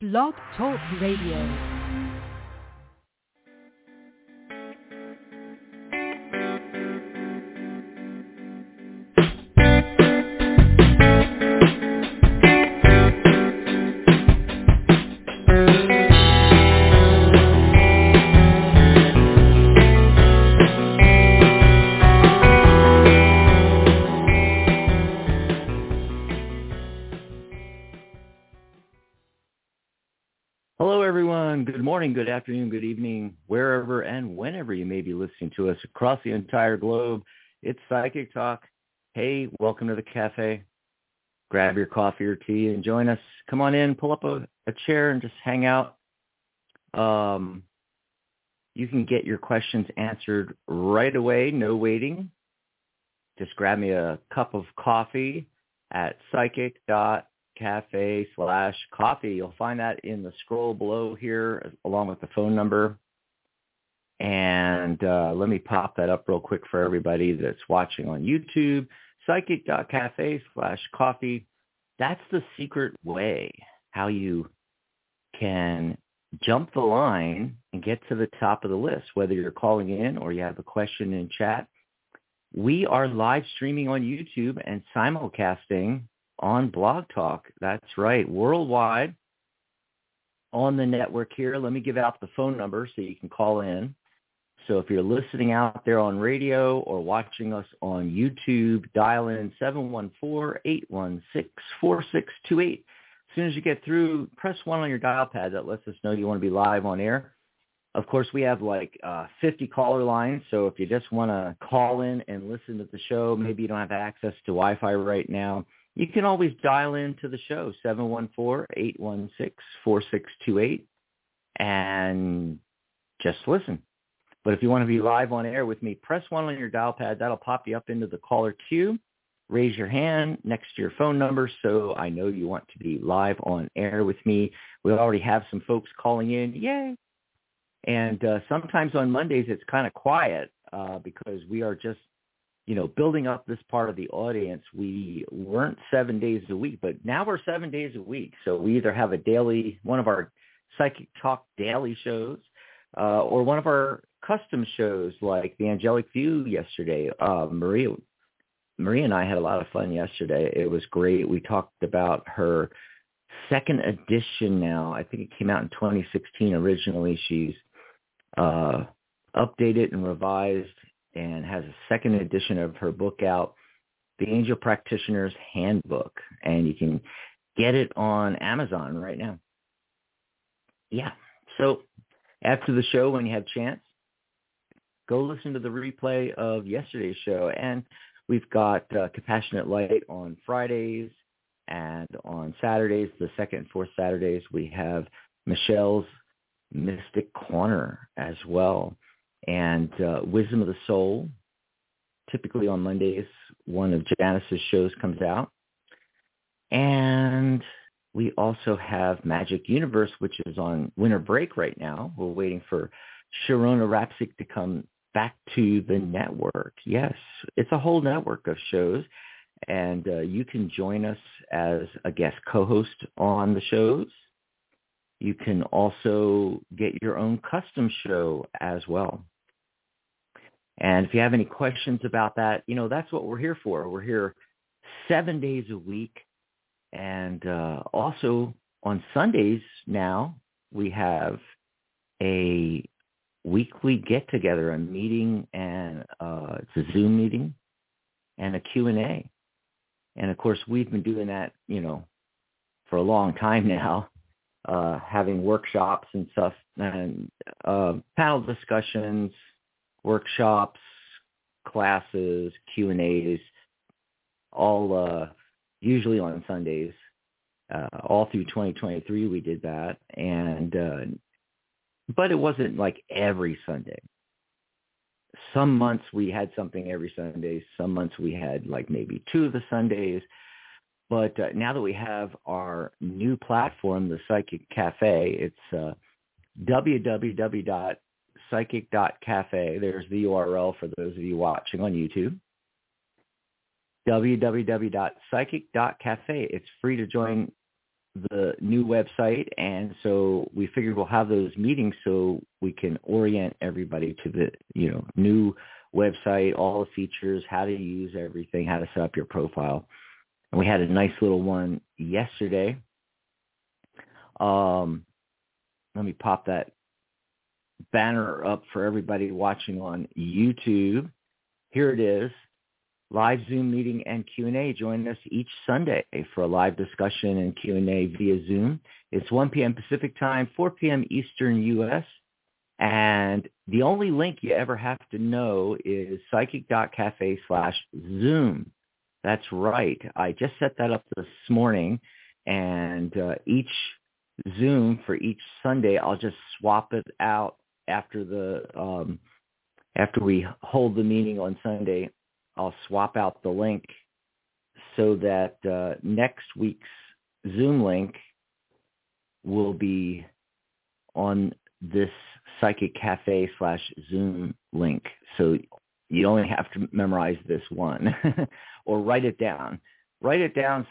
Blog Talk Radio. Good morning, good afternoon, good evening, wherever and whenever you may be listening to us across the entire globe. It's Psychic Talk. Hey, welcome to the cafe. Grab your coffee or tea and join us. Come on in, pull up a chair and just hang out. You can get your questions answered right away, no waiting. Just grab me a cup of coffee at psychic.cafe/coffee. You'll find that in the scroll below here along with the phone number. And let me pop that up real quick for everybody that's watching on YouTube. Psychic.cafe/coffee. That's the secret way how you can jump the line and get to the top of the list, whether you're calling in or you have a question in chat. We are live streaming on YouTube and simulcasting on Blog Talk. That's right, worldwide on the network here. Let me give out the phone number so you can call in. So if you're listening out there on radio or watching us on YouTube, dial in 714-816-4628. As soon as you get through, press 1 on your dial pad. That lets us know you want to be live on air. Of course, we have like 50 caller lines, so if you just want to call in and listen to the show, maybe you don't have access to Wi-Fi right now, you can always dial into the show, 714-816-4628, and just listen. But if you want to be live on air with me, press 1 on your dial pad. That'll pop you up into the caller queue. Raise your hand next to your phone number so I know you want to be live on air with me. We already have some folks calling in. Yay! And sometimes on Mondays it's kind of quiet because we are just, building up this part of the audience. We weren't 7 days a week, but now we're 7 days a week. So we either have one of our Psychic Talk daily shows or one of our custom shows like the Angelic View yesterday. Maria and I had a lot of fun yesterday. It was great. We talked about her second edition now. I think it came out in 2016 originally. She's updated and revised and has a second edition of her book out, The Angel Practitioner's Handbook, and you can get it on Amazon right now. Yeah, so after the show, when you have a chance, go listen to the replay of yesterday's show, and we've got Compassionate Light on Fridays, and on Saturdays, the second and fourth Saturdays, we have Michelle's Mystic Corner as well. And Wisdom of the Soul, typically on Mondays, one of Janice's shows comes out. And we also have Magic Universe, which is on winter break right now. We're waiting for Sharona Rapsik to come back to the network. Yes, it's a whole network of shows. And you can join us as a guest co-host on the shows. You can also get your own custom show as well. And if you have any questions about that, that's what we're here for. We're here 7 days a week. And also on Sundays now, we have a weekly get-together, a meeting, and it's a Zoom meeting and a Q&A. And, of course, we've been doing that, for a long time now, having workshops and stuff, and panel discussions, workshops, classes, Q&As, all usually on Sundays. All through 2023 we did that, and but it wasn't like every Sunday. Some months we had something every Sunday. Some months we had like maybe 2 of the Sundays. But now that we have our new platform, the Psychic Cafe, it's www.psychic.cafe. There's the URL for those of you watching on YouTube. www.psychic.cafe. It's free to join the new website, and so we figured we'll have those meetings so we can orient everybody to the new website, all the features, how to use everything, how to set up your profile. And we had a nice little one yesterday. Let me pop that banner up for everybody watching on YouTube. Here it is. Live Zoom meeting and Q&A. Join us each Sunday for a live discussion and Q&A via Zoom. It's 1 p.m. Pacific time, 4 p.m. Eastern U.S. And the only link you ever have to know is psychic.cafe/Zoom. That's right. I just set that up this morning, and each Zoom for each Sunday, I'll just swap it out after we hold the meeting on Sunday. I'll swap out the link so that next week's Zoom link will be on this Psychic Cafe/Zoom link. So you only have to memorize this one or write it down. Write it down,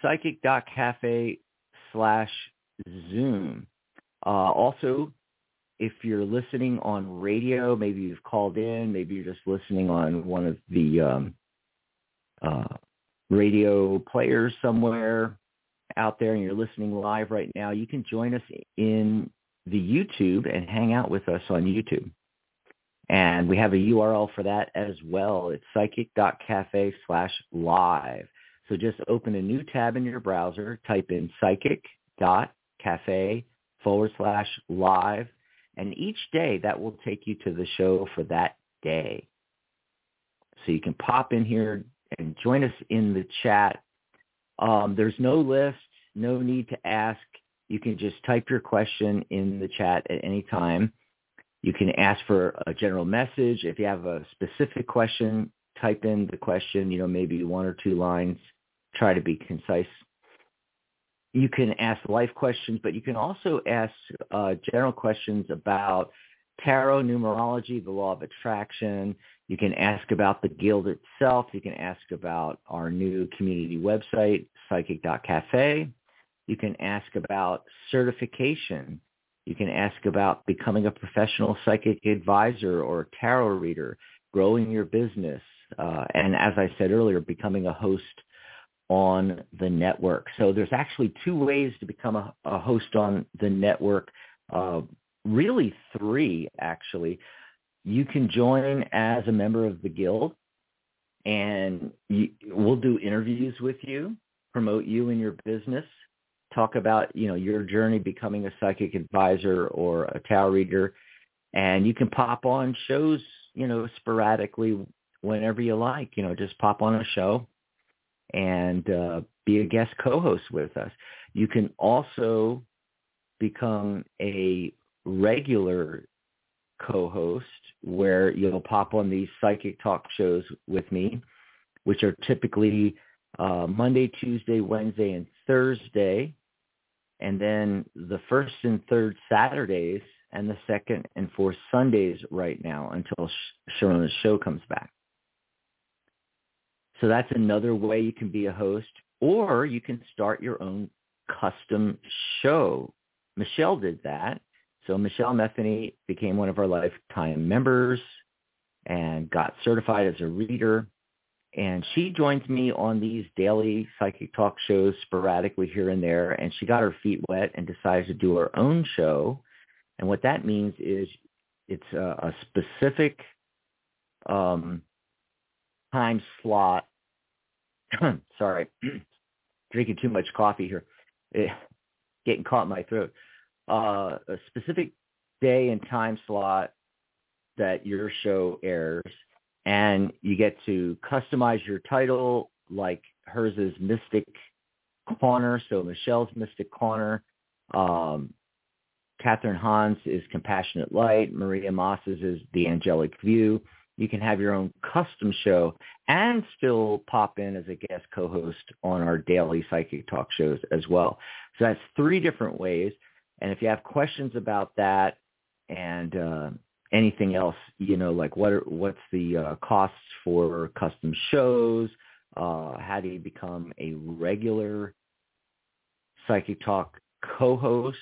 psychic.cafe/Zoom. Also, if you're listening on radio, maybe you've called in, maybe you're just listening on one of the radio players somewhere out there and you're listening live right now, you can join us in the YouTube and hang out with us on YouTube. And we have a URL for that as well. It's psychic.cafe/live. So just open a new tab in your browser, type in psychic.cafe/live, and each day that will take you to the show for that day. So you can pop in here and join us in the chat. There's no list, no need to ask. You can just type your question in the chat at any time. You can ask for a general message. If you have a specific question, type in the question, maybe 1 or 2 lines. Try to be concise. You can ask life questions, but you can also ask general questions about tarot, numerology, the law of attraction. You can ask about the guild itself. You can ask about our new community website, psychic.cafe. You can ask about certification. You can ask about becoming a professional psychic advisor or tarot reader, growing your business, and as I said earlier, becoming a host on the network. So there's actually 2 ways to become a host on the network, really 3, actually. You can join as a member of the guild, and we'll do interviews with you, promote you and your business, talk about, your journey becoming a psychic advisor or a tarot reader, and you can pop on shows, sporadically whenever you like. Just pop on a show and be a guest co-host with us. You can also become a regular co-host where you'll pop on these psychic talk shows with me, which are typically Monday, Tuesday, Wednesday, and Thursday, and then the first and third Saturdays and the second and fourth Sundays right now until Sharona's show comes back. So that's another way you can be a host, or you can start your own custom show. Michelle did that. So Michelle Metheny became one of our lifetime members and got certified as a reader. And she joins me on these daily psychic talk shows sporadically here and there. And she got her feet wet and decided to do her own show. And what that means is it's a specific time slot. Sorry, drinking too much coffee here. Getting caught in my throat. A specific day and time slot that your show airs, and you get to customize your title, like hers is Mystic Corner, so Michelle's Mystic Corner. Catherine Hans is Compassionate Light. Maria Moss's is The Angelic View. You can have your own custom show and still pop in as a guest co-host on our daily psychic talk shows as well. So that's 3 different ways. And if you have questions about that and anything else, like what's the costs for custom shows, how do you become a regular psychic talk co-host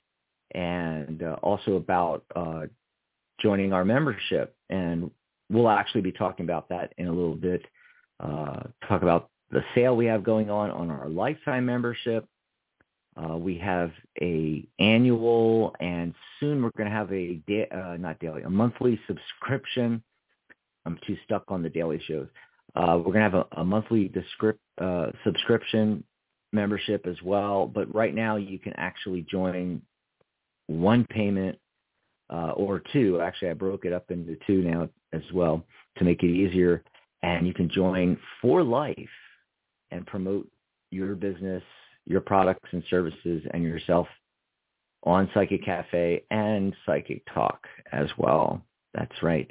and also about joining our membership. And we'll actually be talking about that in a little bit. Talk about the sale we have going on our lifetime membership. We have a annual, and soon we're going to have a monthly subscription. I'm too stuck on the daily shows. We're going to have a monthly subscription membership as well. But right now you can actually join one payment or two. Actually, I broke it up into two now as well to make it easier. And you can join for life and promote your business, your products and services, and yourself on Psychic Cafe and Psychic Talk as well. That's right.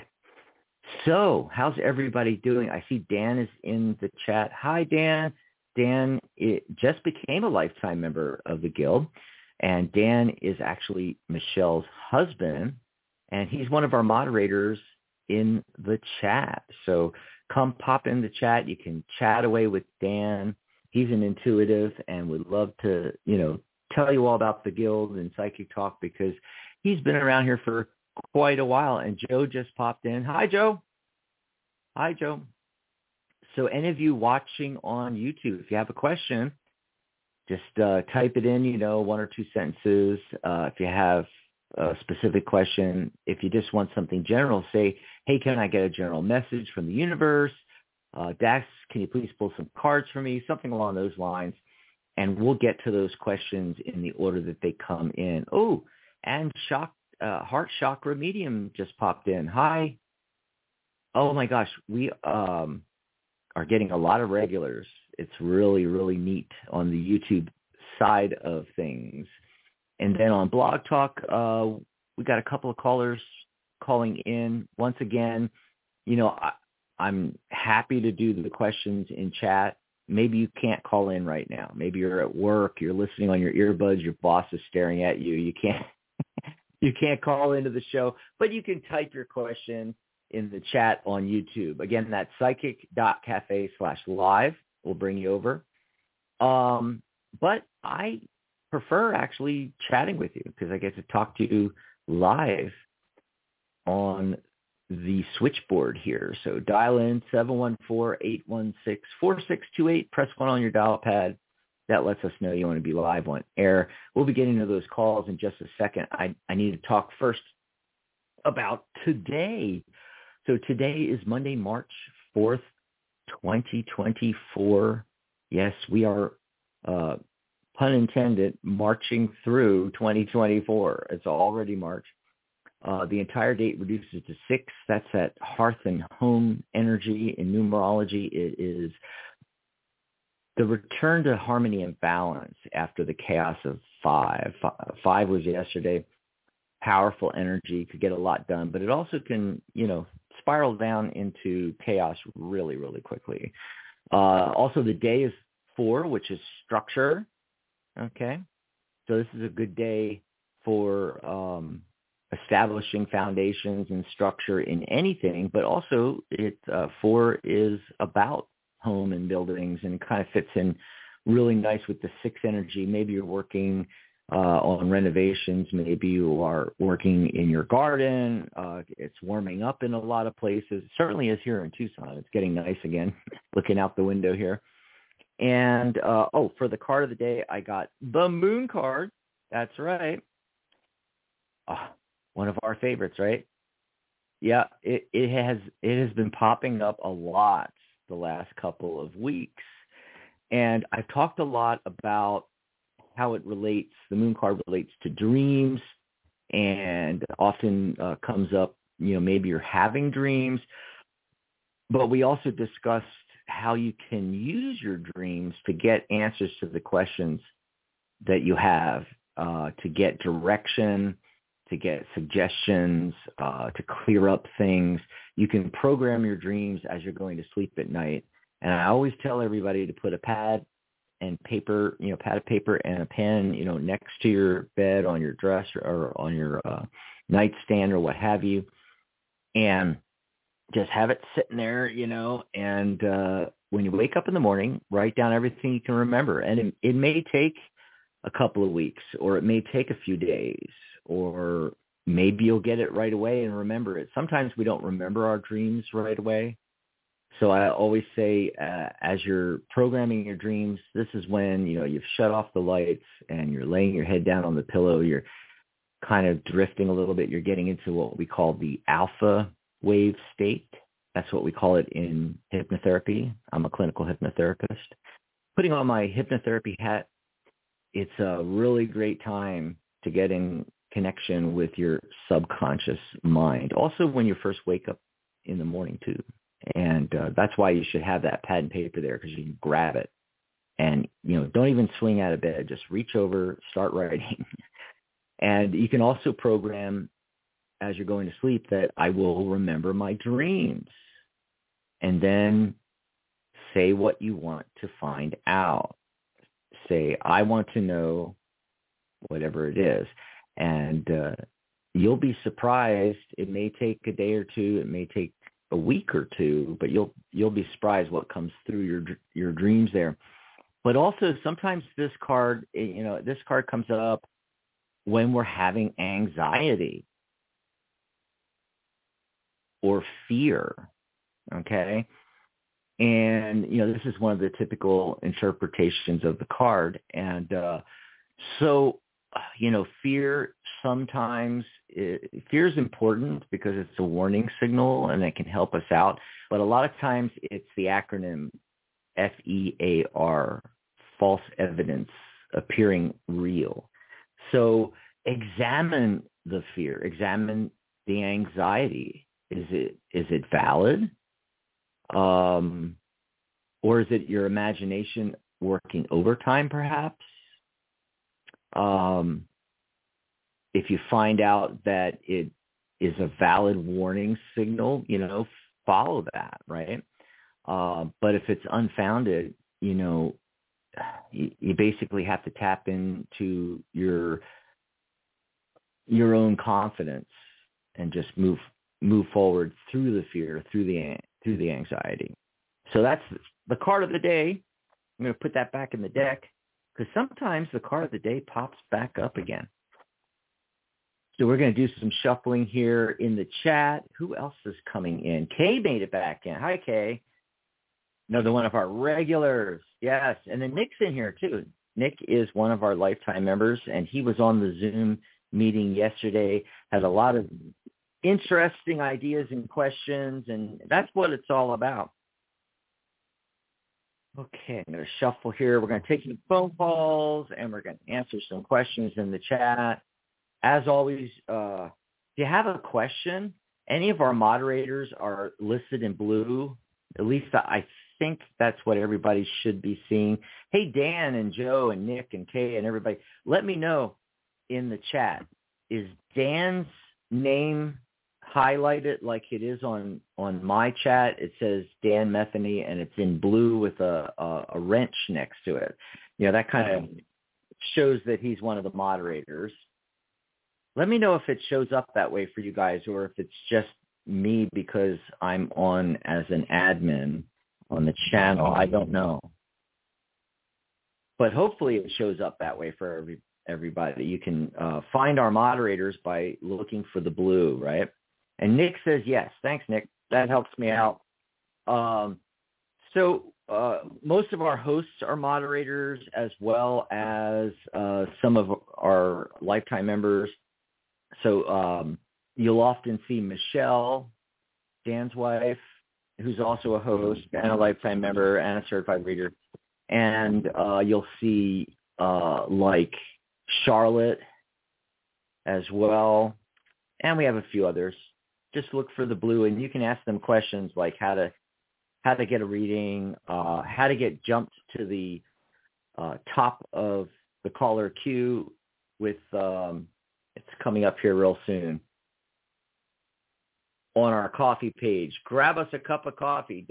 So how's everybody doing? I see Dan is in the chat. Hi, Dan. Dan just became a lifetime member of the Guild, and Dan is actually Michelle's husband, and he's one of our moderators in the chat. So come pop in the chat. You can chat away with Dan. He's an intuitive and would love to, tell you all about the Guild and Psychic Talk because he's been around here for quite a while. And Joe just popped in. Hi, Joe. Hi, Joe. So any of you watching on YouTube, if you have a question, just type it in, one or two sentences. If you have a specific question, if you just want something general, say, hey, can I get a general message from the universe? Dax, can you please pull some cards for me? Something along those lines. And we'll get to those questions in the order that they come in. Oh, and Heart Chakra Medium just popped in. Hi. Oh, my gosh. We are getting a lot of regulars. It's really, really neat on the YouTube side of things. And then on Blog Talk, we got a couple of callers calling in. Once again, I'm happy to do the questions in chat. Maybe you can't call in right now. Maybe you're at work, you're listening on your earbuds, your boss is staring at you. You can't call into the show, but you can type your question in the chat on YouTube. Again, that's psychic.cafe/live. We'll bring you over. But I prefer actually chatting with you because I get to talk to you live on the switchboard here. So dial in 714-816-4628. Press 1 on your dial pad. That lets us know you want to be live on air. We'll be getting to those calls in just a second. I need to talk first about today. So today is Monday, March 4th, 2024. Yes, we are, pun intended, marching through 2024. It's already March. The entire date reduces to 6. That's at hearth and home energy. In numerology, it is the return to harmony and balance after the chaos of 5. 5 was yesterday. Powerful energy, could get a lot done, but it also can, spiral down into chaos really, really quickly. Also, the day is 4, which is structure. Okay. So this is a good day for establishing foundations and structure in anything, but also 4 is about home and buildings and kind of fits in really nice with the 6 energy. Maybe you're working on renovations. Maybe you are working in your garden. It's warming up in a lot of places. It certainly is here in Tucson. It's getting nice again, looking out the window here. And, for the card of the day, I got the Moon card. That's right. One of our favorites, right? Yeah, it has been popping up a lot the last couple of weeks. And I've talked a lot about how it relates, the Moon card relates to dreams, and often comes up, maybe you're having dreams. But we also discussed how you can use your dreams to get answers to the questions that you have, to get direction, to get suggestions, to clear up things. You can program your dreams as you're going to sleep at night. And I always tell everybody to put a pad and paper, pad of paper and a pen, next to your bed, on your dresser or on your nightstand or what have you. And just have it sitting there, and when you wake up in the morning, write down everything you can remember. And it may take a couple of weeks, or it may take a few days, or maybe you'll get it right away and remember it. Sometimes we don't remember our dreams right away. So I always say, as you're programming your dreams, this is when, you've shut off the lights and you're laying your head down on the pillow. You're kind of drifting a little bit. You're getting into what we call the alpha wave state. That's what we call it in hypnotherapy. I'm a clinical hypnotherapist. Putting on my hypnotherapy hat, it's a really great time to get in connection with your subconscious mind. Also, when you first wake up in the morning, too. And that's why you should have that pad and paper there, because you can grab it. And, don't even swing out of bed. Just reach over, start writing. And you can also program as you're going to sleep that I will remember my dreams. And then say what you want to find out. Say, I want to know whatever it is. And you'll be surprised. It may take a day or two. It may take a week or two, but you'll be surprised what comes through your dreams there. But also sometimes this card comes up when we're having anxiety or fear. Okay. And, this is one of the typical interpretations of the card. And fear sometimes, fear is important because it's a warning signal and it can help us out. But a lot of times it's the acronym FEAR, false evidence appearing real. So examine the fear, examine the anxiety. Is it valid? Or is it your imagination working overtime, perhaps? If you find out that it is a valid warning signal, follow that, right? But if it's unfounded, you basically have to tap into your own confidence and just move forward through the fear, through the anxiety. So that's the card of the day. I'm going to put that back in the deck because sometimes the card of the day pops back up again. So we're going to do some shuffling here in the chat. Who else is coming in? Kay made it back in. Hi, Kay. Another one of our regulars. Yes. And then Nick's in here, too. Nick is one of our lifetime members, and he was on the Zoom meeting yesterday, had a lot of interesting ideas and questions, and that's what it's all about. Okay, I'm going to shuffle here. We're going to take some phone calls, and we're going to answer some questions in the chat. As always, if you have a question, any of our moderators are listed in blue. At least I think that's what everybody should be seeing. Hey, Dan and Joe and Nick and Kay and everybody, let me know in the chat. Is Dan's name highlighted like it is on my chat? It says Dan Metheny, and it's in blue with a wrench next to it. That kind of shows that he's one of the moderators. Let me know if it shows up that way for you guys, or if it's just me because I'm on as an admin on the channel. I don't know. But hopefully it shows up that way for everybody. You can find our moderators by looking for the blue, right? And Nick says yes. Thanks, Nick. That helps me out. So most of our hosts are moderators, as well as some of our lifetime members. So you'll often see Michelle, Dan's wife, who's also a host and a lifetime member and a certified reader. And you'll see like Charlotte as well. And we have a few others. Just look for the blue, and you can ask them questions like how to get a reading, how to get jumped to the top of the caller queue with it's coming up here real soon on our coffee page. Grab us a cup of coffee,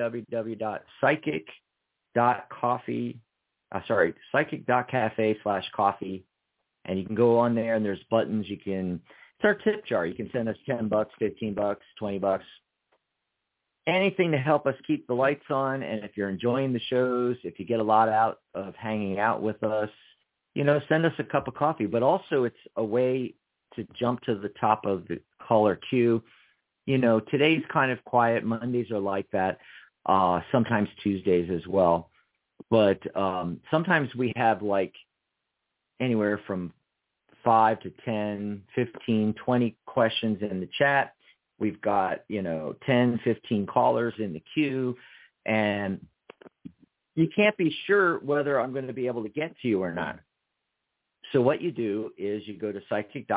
psychic.cafe/coffee. And you can go on there, and there's buttons. It's our tip jar. You can send us $10, $15, $20. Anything to help us keep the lights on. And if you're enjoying the shows, if you get a lot out of hanging out with us, send us a cup of coffee. But also it's a way to jump to the top of the caller queue. Today's kind of quiet. Mondays are like that. Sometimes Tuesdays as well. But sometimes we have like anywhere from 5 to 10, 15, 20 questions in the chat. We've got, 10, 15 callers in the queue, and you can't be sure whether I'm going to be able to get to you or not. So what you do is you go to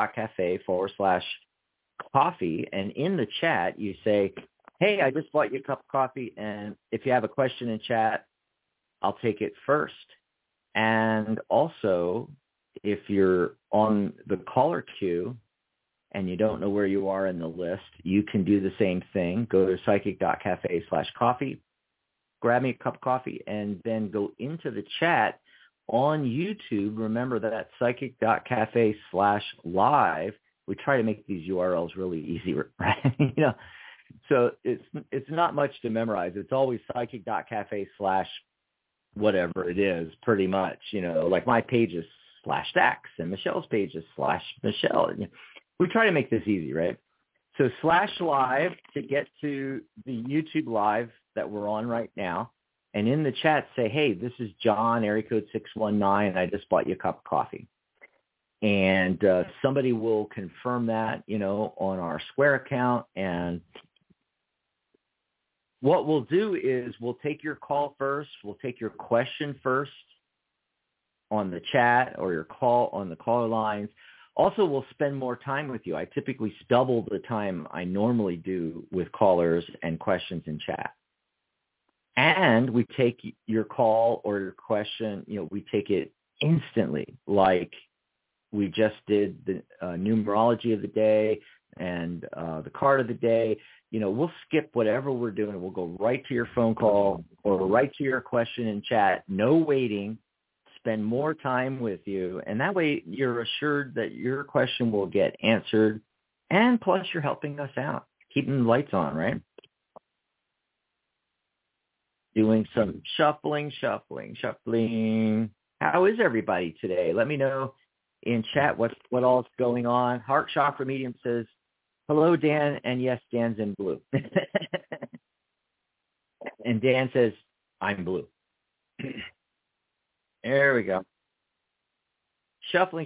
psychic.cafe/coffee, and in the chat you say, hey, I just bought you a cup of coffee, and if you have a question in chat, I'll take it first. And also, if you're on the caller queue and you don't know where you are in the list, you can do the same thing. Go to psychic.cafe/coffee, grab me a cup of coffee, and then go into the chat on YouTube. Remember that psychic.cafe/live. We try to make these URLs really easy, right? So it's not much to memorize. It's always psychic.cafe/ whatever it is, pretty much. Like my page is /Dax and Michelle's page is /Michelle. We try to make this easy, right? So /live to get to the YouTube live that we're on right now. And in the chat say, hey, this is John, area code 619. I just bought you a cup of coffee. And somebody will confirm that, on our Square account. And what we'll do is we'll take your call first. We'll take your question first on the chat or your call on the caller lines. Also, we'll spend more time with you. I typically double the time I normally do with callers and questions in chat. And we take your call or your question, we take it instantly, like we just did the numerology of the day and the card of the day. We'll skip whatever we're doing. We'll go right to your phone call or right to your question in chat. No waiting. Spend more time with you. And that way you're assured that your question will get answered. And plus you're helping us out, keeping the lights on, right? Doing some shuffling. How is everybody today? Let me know in chat what all's going on. Heart Chakra Medium says, hello, Dan. And yes, Dan's in blue. And Dan says, I'm blue. There we go. Shuffling.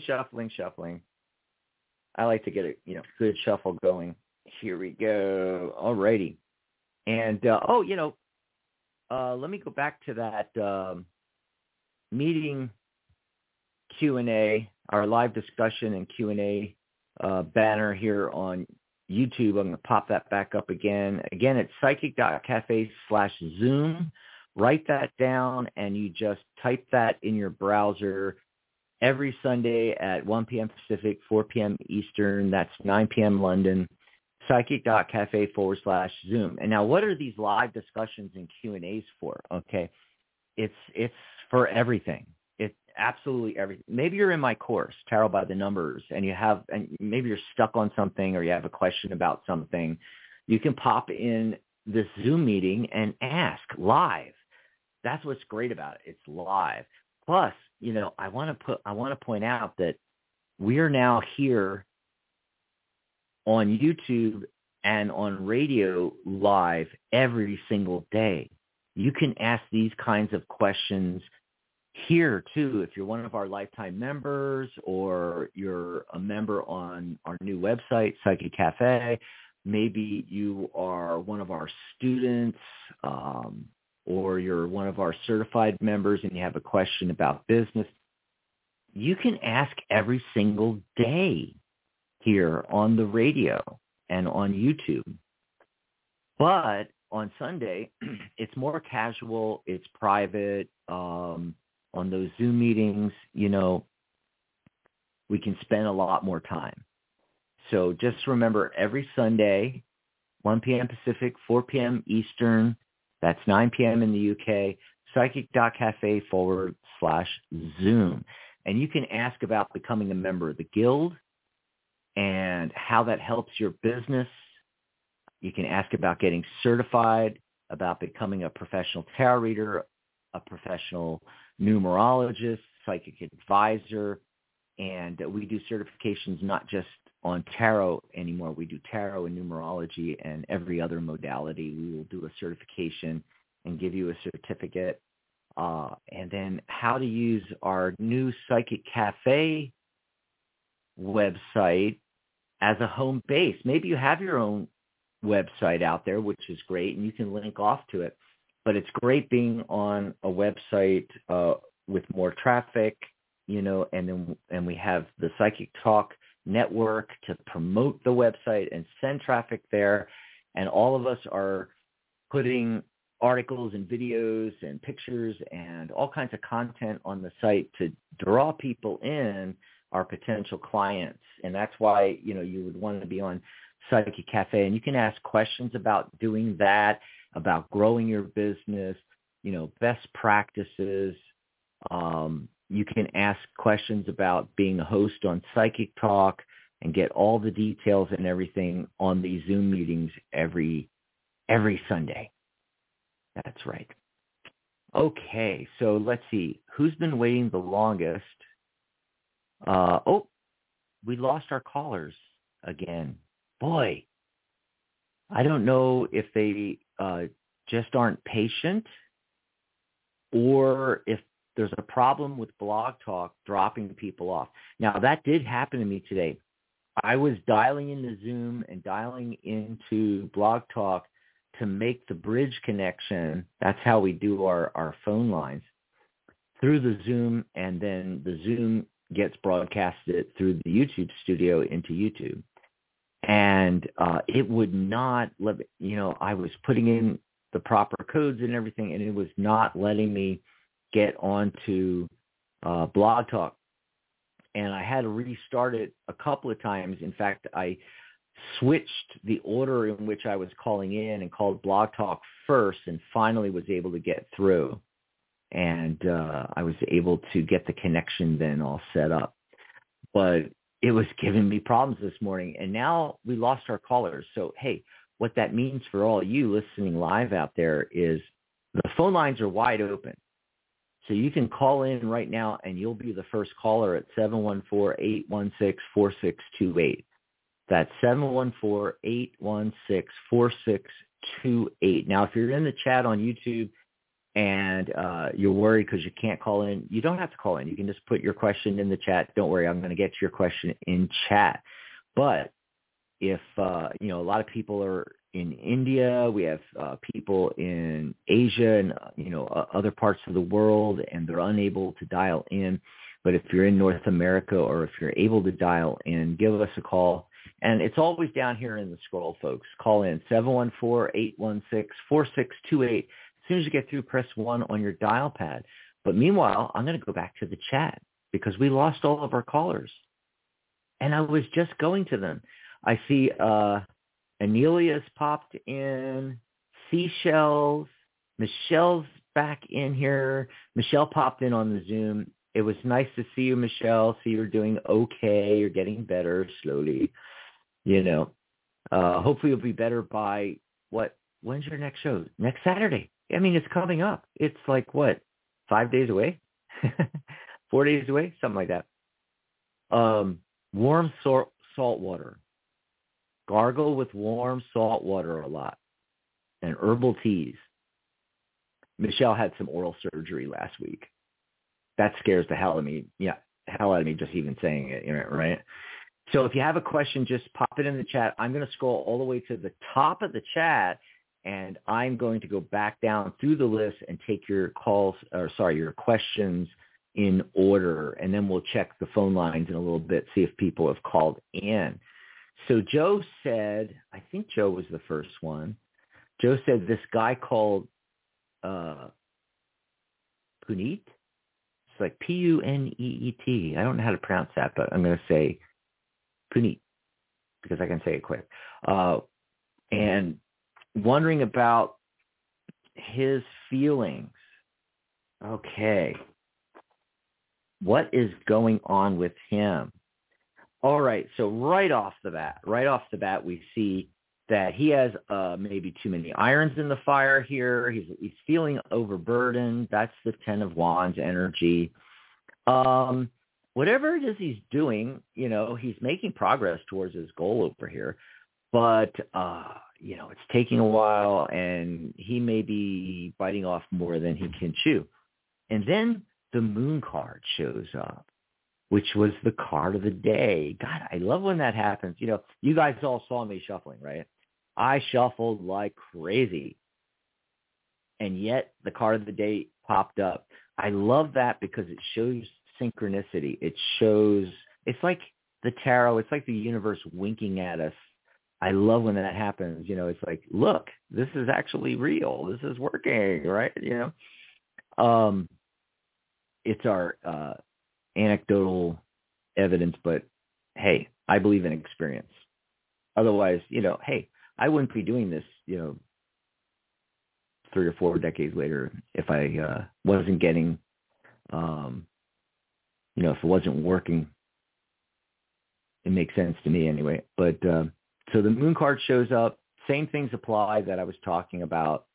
I like to get a good shuffle going. Here we go. All righty. And, let me go back to that meeting Q&A, our live discussion and Q&A banner here on YouTube. I'm going to pop that back up again. Again, it's psychic.cafe/Zoom. Write that down, and you just type that in your browser every Sunday at 1 p.m. Pacific, 4 p.m. Eastern. That's 9 p.m. London. Psychic.cafe/Zoom. And now, what are these live discussions and Q&As for? Okay, it's for everything. It's absolutely everything. Maybe you're in my course, Tarot by the Numbers, and maybe you're stuck on something or you have a question about something. You can pop in this Zoom meeting and ask live. That's what's great about it. It's live. Plus, I want to point out that we are now here on YouTube and on radio live every single day. You can ask these kinds of questions here too. If you're one of our lifetime members or you're a member on our new website, Psychic Cafe, maybe you are one of our students, or you're one of our certified members and you have a question about business, you can ask every single day here on the radio and on YouTube. But on Sunday, it's more casual, it's private. On those Zoom meetings, we can spend a lot more time. So just remember, every Sunday, 1 p.m. Pacific, 4 p.m. Eastern, that's 9 p.m. in the UK, psychic.cafe/Zoom. And you can ask about becoming a member of the guild and how that helps your business. You can ask about getting certified, about becoming a professional tarot reader, a professional numerologist, psychic advisor, and we do certifications not just on tarot anymore. We do tarot and numerology and every other modality. We will do a certification and give you a certificate. And then how to use our new Psychic Cafe website as a home base. Maybe you have your own website out there, which is great, and you can link off to it. But it's great being on a website with more traffic, and we have the Psychic Talk network to promote the website and send traffic there. And all of us are putting articles and videos and pictures and all kinds of content on the site to draw people in, our potential clients. And that's why, you would want to be on Psychic Cafe. And you can ask questions about doing that, about growing your business, best practices. You can ask questions about being a host on Psychic Talk and get all the details and everything on these Zoom meetings every Sunday. That's right. Okay, so let's see. Who's been waiting the longest? We lost our callers again. Boy, I don't know if they just aren't patient or if there's a problem with Blog Talk dropping people off. Now, that did happen to me today. I was dialing into Zoom and dialing into Blog Talk to make the bridge connection. That's how we do our phone lines through the Zoom, and then the Zoom gets broadcasted through the YouTube studio into YouTube. And it would not let me, I was putting in the proper codes and everything, and it was not letting me get onto Blog Talk. And I had to restart it a couple of times. In fact, I switched the order in which I was calling in and called Blog Talk first, and finally was able to get through. And I was able to get the connection then all set up. But it was giving me problems this morning. And now we lost our callers. So, hey, what that means for all you listening live out there is the phone lines are wide open. So you can call in right now, and you'll be the first caller at 714-816-4628. That's 714-816-4628. Now, if you're in the chat on YouTube and you're worried because you can't call in, you don't have to call in. You can just put your question in the chat. Don't worry, I'm going to get your question in chat. But if, a lot of people are in India, we have people in Asia and, other parts of the world, and they're unable to dial in. But if you're in North America, or if you're able to dial in, give us a call. And it's always down here in the scroll, folks. Call in 714-816-4628. As soon as you get through, press 1 on your dial pad. But meanwhile, I'm going to go back to the chat because we lost all of our callers. And I was just going to them. I see Anelia's popped in, Seashells, Michelle's back in here. Michelle popped in on the Zoom. It was nice to see you, Michelle. See you're doing okay. You're getting better slowly. Hopefully you'll be better by when's your next show? Next Saturday. I mean, it's coming up. It's like 5 days away? 4 days away? Something like that. Warm salt water. Gargle with warm salt water a lot. And herbal teas. Michelle had some oral surgery last week. That scares the hell out of me. Yeah, hell out of me just even saying it, right? So if you have a question, just pop it in the chat. I'm going to scroll all the way to the top of the chat, and I'm going to go back down through the list and take your your questions in order, and then we'll check the phone lines in a little bit, see if people have called in. So Joe said, I think Joe was the first one. Joe said this guy called Puneet. It's like Puneet. I don't know how to pronounce that, but I'm going to say Puneet because I can say it quick. And wondering about his feelings. Okay. What is going on with him? All right, so right off the bat, we see that he has maybe too many irons in the fire here. He's feeling overburdened. That's the 10 of Wands energy. Whatever it is he's doing, he's making progress towards his goal over here. But, it's taking a while, and he may be biting off more than he can chew. And then the moon card shows up, which was the card of the day. God, I love when that happens. You guys all saw me shuffling, right? I shuffled like crazy. And yet the card of the day popped up. I love that because it shows synchronicity. It shows, it's like the tarot. It's like the universe winking at us. I love when that happens. It's like, look, this is actually real. This is working, right? It's our anecdotal evidence, but hey, I believe in experience. Otherwise, hey, I wouldn't be doing this, 3 or 4 decades later if I wasn't getting, if it wasn't working. It makes sense to me anyway. But so the moon card shows up. Same things apply that I was talking about,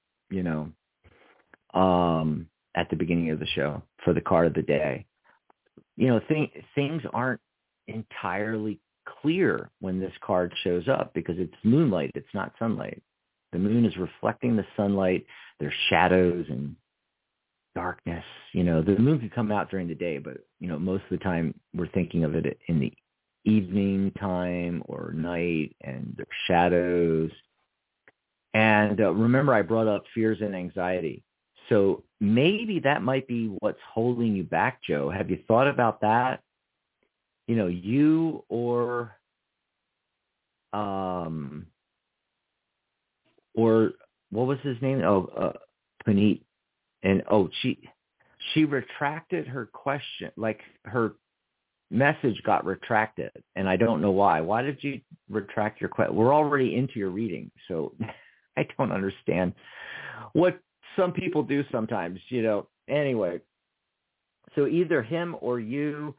at the beginning of the show for the card of the day. Things aren't entirely clear when this card shows up because it's moonlight. It's not sunlight. The moon is reflecting the sunlight. There's shadows and darkness. The moon can come out during the day, but, most of the time we're thinking of it in the evening time or night, and there's shadows. And remember, I brought up fears and anxiety. So maybe that might be what's holding you back, Joe. Have you thought about that? You or what was his name? Puneet. And she retracted her question, like her message got retracted, and I don't know why. Why did you retract your question? We're already into your reading, so I don't understand what some people do sometimes, Anyway, so either him or you,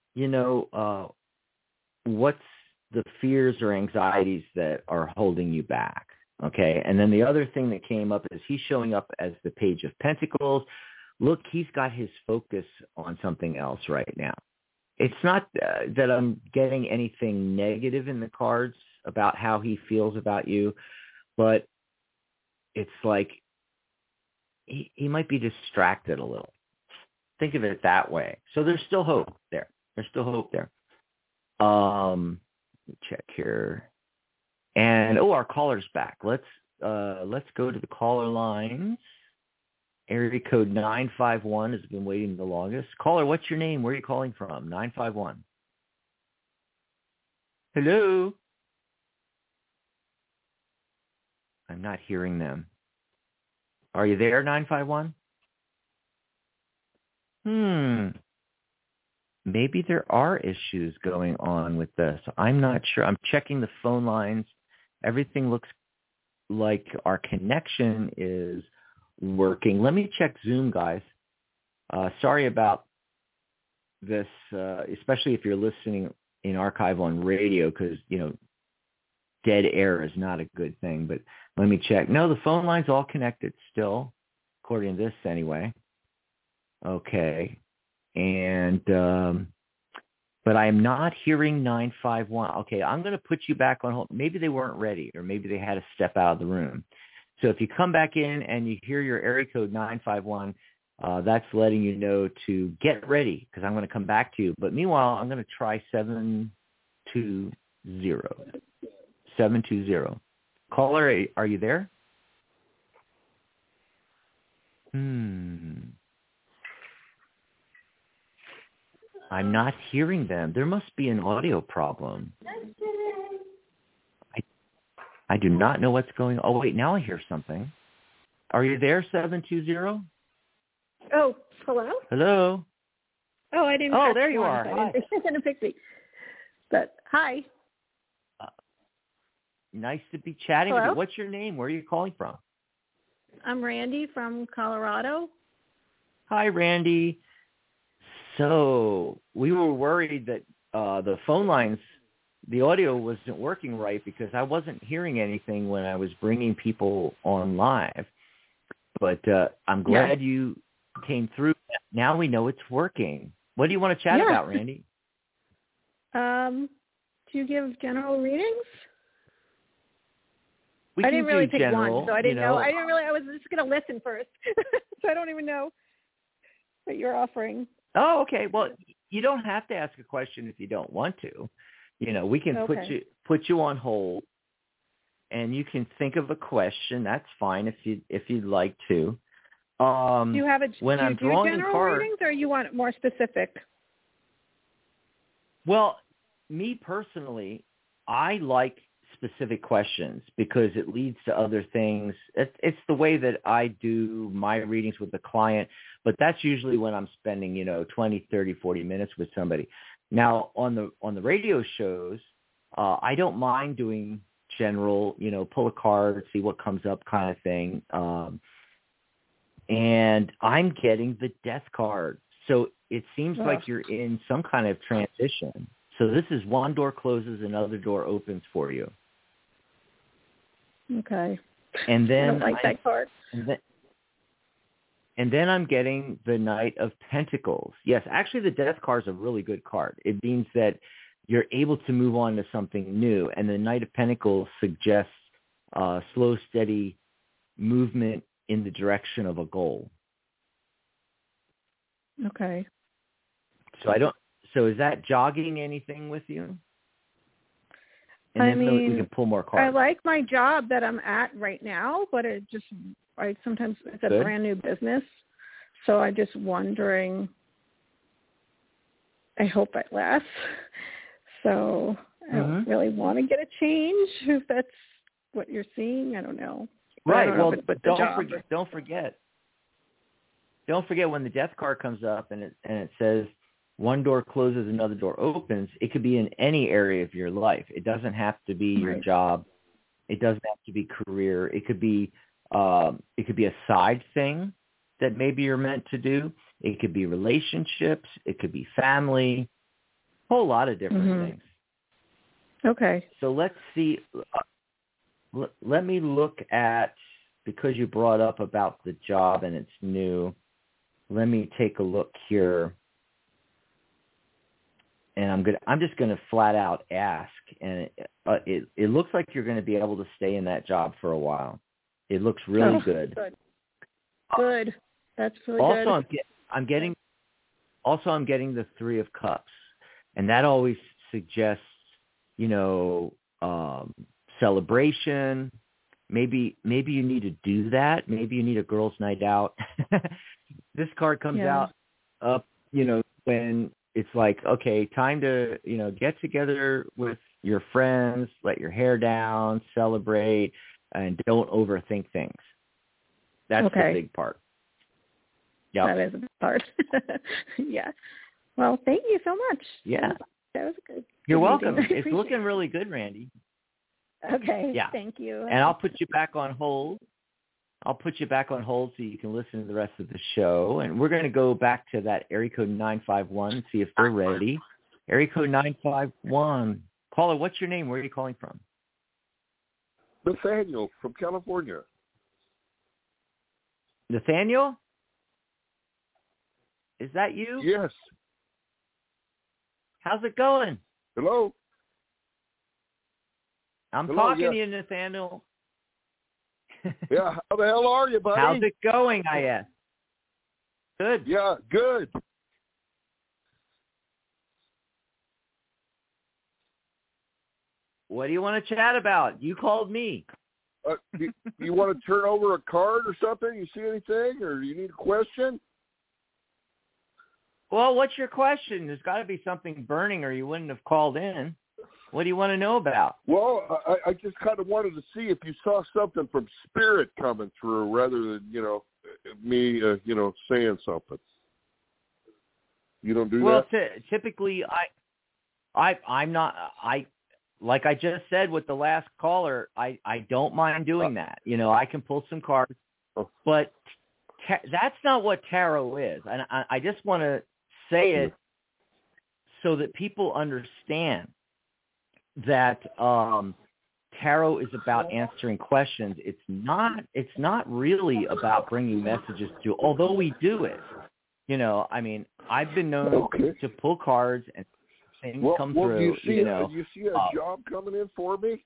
what's the fears or anxieties that are holding you back? Okay, and then the other thing that came up is he's showing up as the Page of Pentacles. Look, he's got his focus on something else right now. It's not that I'm getting anything negative in the cards about how he feels about you, but it's like he might be distracted a little. Think of it that way. So there's still hope there. Let me check here. And our caller's back. Let's go to the caller lines. Area code 951 has been waiting the longest. Caller, what's your name? Where are you calling from? 951. Hello? I'm not hearing them. Are you there, 951? Maybe there are issues going on with this. I'm not sure. I'm checking the phone lines. Everything looks like our connection is working. Let me check Zoom, guys. Sorry about this, especially if you're listening in archive on radio, because, dead air is not a good thing. But let me check. No, the phone line's all connected still, according to this anyway. Okay. And, but I am not hearing 951. Okay, I'm going to put you back on hold. Maybe they weren't ready, or maybe they had to step out of the room. So if you come back in and you hear your area code 951, that's letting you know to get ready, because I'm going to come back to you. But meanwhile, I'm going to try 720. 720. Caller, are you there? I'm not hearing them. There must be an audio problem. I do not know what's going on. Oh, wait, now I hear something. Are you there, 720? Oh, hello? Hello? Oh, I didn't. Oh, there you are. I didn't think pick me. But hi. Nice to be chatting Hello? with you. What's your name? Where are you calling from? I'm Randy from Colorado. Hi, Randy. So we were worried that the phone lines, the audio wasn't working right, because I wasn't hearing anything when I was bringing people on live. But I'm glad you came through. Now we know it's working. What do you want to chat about, Randy? Do you give general readings? I didn't really pick general, one, so I didn't know. I was just going to listen first, so I don't even know what you're offering. Oh, okay. Well, you don't have to ask a question if you don't want to. We can put you on hold, and you can think of a question. That's fine if you'd like to. Do you have when I'm do drawing general cards, readings, or you want more specific? Well, me personally, I like specific questions because it leads to other things. It's the way that I do my readings with the client, but that's usually when I'm spending, 20, 30, 40 minutes with somebody. Now, on the radio shows, I don't mind doing general, pull a card, see what comes up kind of thing. And I'm getting the death card. So it seems like you're in some kind of transition. So this is one door closes, another door opens for you. Okay. And then I don't like that card. And then I'm getting the Knight of Pentacles. Yes, actually the Death card is a really good card. It means that you're able to move on to something new. And the Knight of Pentacles suggests slow, steady movement in the direction of a goal. Okay. So is that jogging anything with you? And I then mean, we can pull more cards. I like my job that I'm at right now, but sometimes it's a brand new business. So I'm just wondering, I hope it lasts. So I don't really want to get a change if that's what you're seeing. I don't know. Right. But don't forget when the Death card comes up and it says one door closes, another door opens. It could be in any area of your life. It doesn't have to be your job. It doesn't have to be career. It could be a side thing that maybe you're meant to do. It could be relationships. It could be family. A whole lot of different things. Okay. So let's see. Let me look at, because you brought up about the job and it's new, let me take a look here. And I'm just going to flat out ask, and it looks like you're going to be able to stay in that job for a while. It looks really good. Good. That's really good. I'm getting the Three of Cups, and that always suggests, celebration. Maybe you need to do that. Maybe you need a girls' night out. This card comes out when it's like, okay, time to, get together with your friends, let your hair down, celebrate, and don't overthink things. That's the big part. Yeah. That is a big part. Yeah. Well, thank you so much. Yeah. That was good. You're welcome. It's looking really good, Randy. Okay. Yeah. Thank you. And I'll put you back on hold. So you can listen to the rest of the show. And we're going to go back to that area code 951 and see if they're ready. Area code 951. Caller, what's your name? Where are you calling from? Nathaniel from California. Nathaniel? Is that you? Yes. How's it going? Hello? I'm talking to you, Nathaniel. Yeah, how the hell are you, buddy? How's it going, I asked? Good. Yeah, good. What do you want to chat about? You called me. You want to turn over a card or something? You see anything, or you need a question? Well, what's your question? There's got to be something burning, or you wouldn't have called in. What do you want to know about? Well, I just kind of wanted to see if you saw something from Spirit coming through rather than, me, saying something. You don't do that? Well, typically, I'm not, like I just said with the last caller, I don't mind doing that. I can pull some cards, but that's not what tarot is. And I just want to say it so that people understand that tarot is about answering questions. It's not really about bringing messages to, although we do it. You know, I mean, I've been known to pull cards and things come through. Do you see a job coming in for me?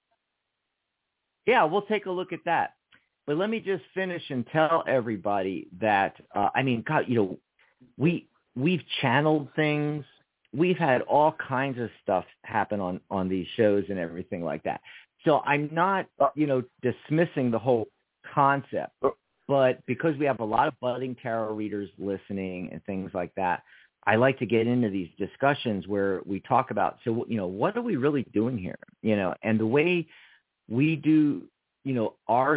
Yeah, we'll take a look at that. But let me just finish and tell everybody that, I mean, God, you know, we've channeled things. We've had all kinds of stuff happen on these shows and everything like that. So I'm not, you know, dismissing the whole concept. But because we have a lot of budding tarot readers listening and things like that, I like to get into these discussions where we talk about, so, you know, what are we really doing here? You know, and the way we do, you know, our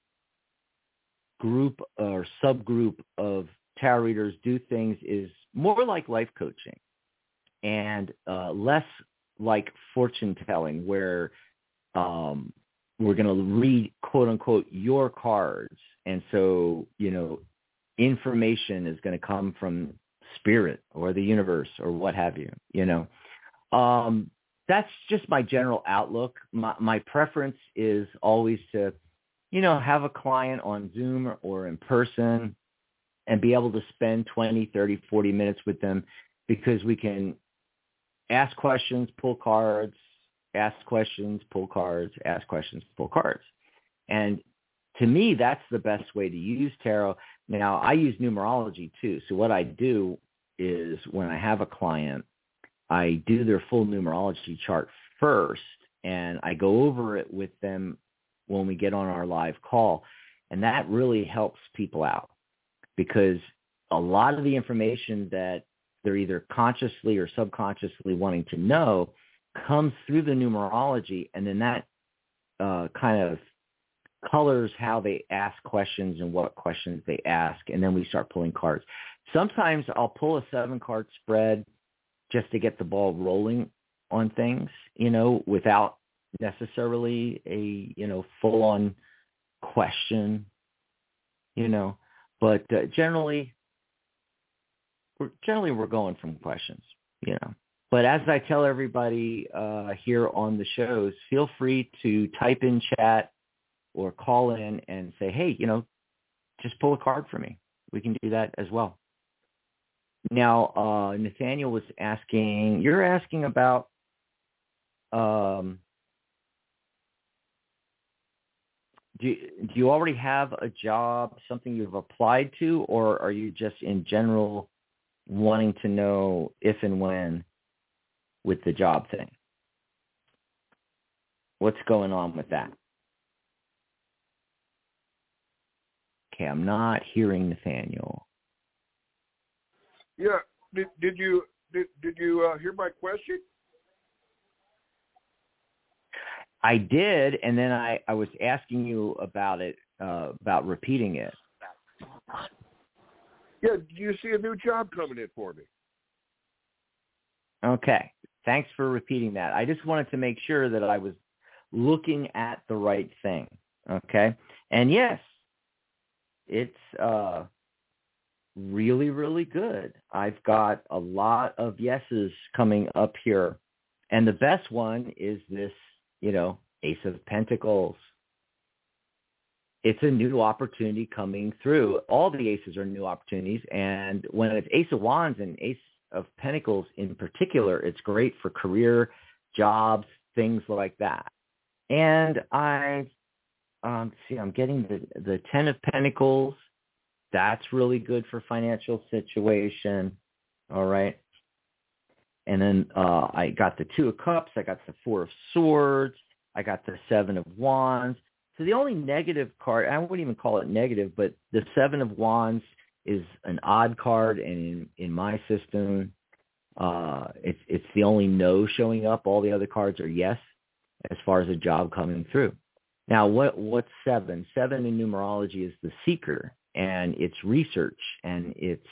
group or subgroup of tarot readers do things is more like life coaching and less like fortune telling, where we're going to read, quote unquote, your cards. And so, you know, information is going to come from spirit or the universe or what have you, you know. That's just my general outlook. My preference is always to, you know, have a client on Zoom or in person and be able to spend 20, 30, 40 minutes with them, because we can ask questions, pull cards, ask questions, pull cards, ask questions, pull cards. And to me, that's the best way to use tarot. Now, I use numerology too. So what I do is when I have a client, I do their full numerology chart first, and I go over it with them when we get on our live call. And that really helps people out, because a lot of the information that they're either consciously or subconsciously wanting to know comes through the numerology, and then that kind of colors how they ask questions and what questions they ask, and then we start pulling cards. Sometimes I'll pull a 7-card spread just to get the ball rolling on things, you know, without necessarily a, you know, full-on question, you know. But generally we're going from questions, you know. But as I tell everybody here on the shows, feel free to type in chat or call in and say, hey, you know, just pull a card for me. We can do that as well. Now, Nathaniel was asking, you're asking about do you already have a job, something you've applied to, or are you just in general wanting to know if and when with the job thing? What's going on with that? Okay, I'm not hearing Nathaniel. Yeah, did you hear my question? I did, and then I was asking you about it, about repeating it. Yeah, do you see a new job coming in for me? Okay, thanks for repeating that. I just wanted to make sure that I was looking at the right thing, okay? And yes, it's really, really good. I've got a lot of yeses coming up here, and the best one is this, you know, Ace of Pentacles. It's a new opportunity coming through. All the aces are new opportunities, and when it's Ace of Wands and Ace of Pentacles in particular, it's great for career, jobs, things like that. And I'm getting the 10 of Pentacles. That's really good for financial situation. All right. And then I got the 2 of Cups. I got the 4 of Swords. I got the 7 of Wands. So the only negative card, I wouldn't even call it negative, but the 7 of Wands is an odd card, and in my system, it's the only no showing up. All the other cards are yes, as far as a job coming through. Now, what's 7? 7 in numerology is the seeker, and it's research, and it's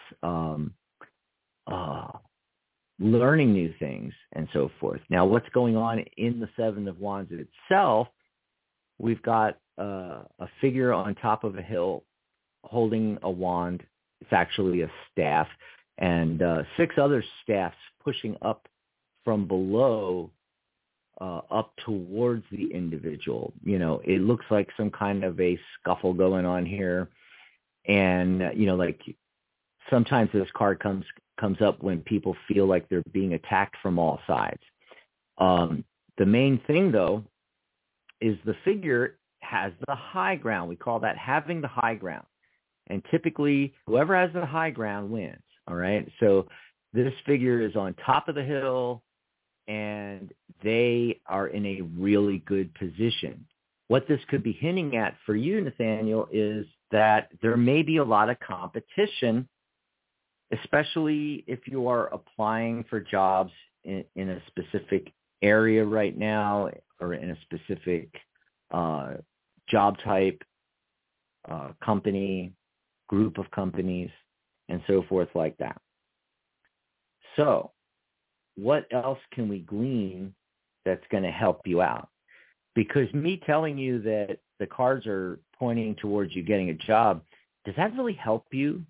learning new things and so forth. Now, what's going on in the 7 of Wands itself? We've got a figure on top of a hill holding a wand. It's actually a staff, and 6 other staffs pushing up from below up towards the individual. You know, it looks like some kind of a scuffle going on here, and, you know, like sometimes this card comes up when people feel like they're being attacked from all sides. The main thing, though, is the figure has the high ground. We call that having the high ground. And typically, whoever has the high ground wins, all right? So this figure is on top of the hill, and they are in a really good position. What this could be hinting at for you, Nathaniel, is that there may be a lot of competition, especially if you are applying for jobs in a specific area right now or in a specific job type, company, group of companies, and so forth like that. So what else can we glean that's going to help you out? Because me telling you that the cards are pointing towards you getting a job, does that really help you?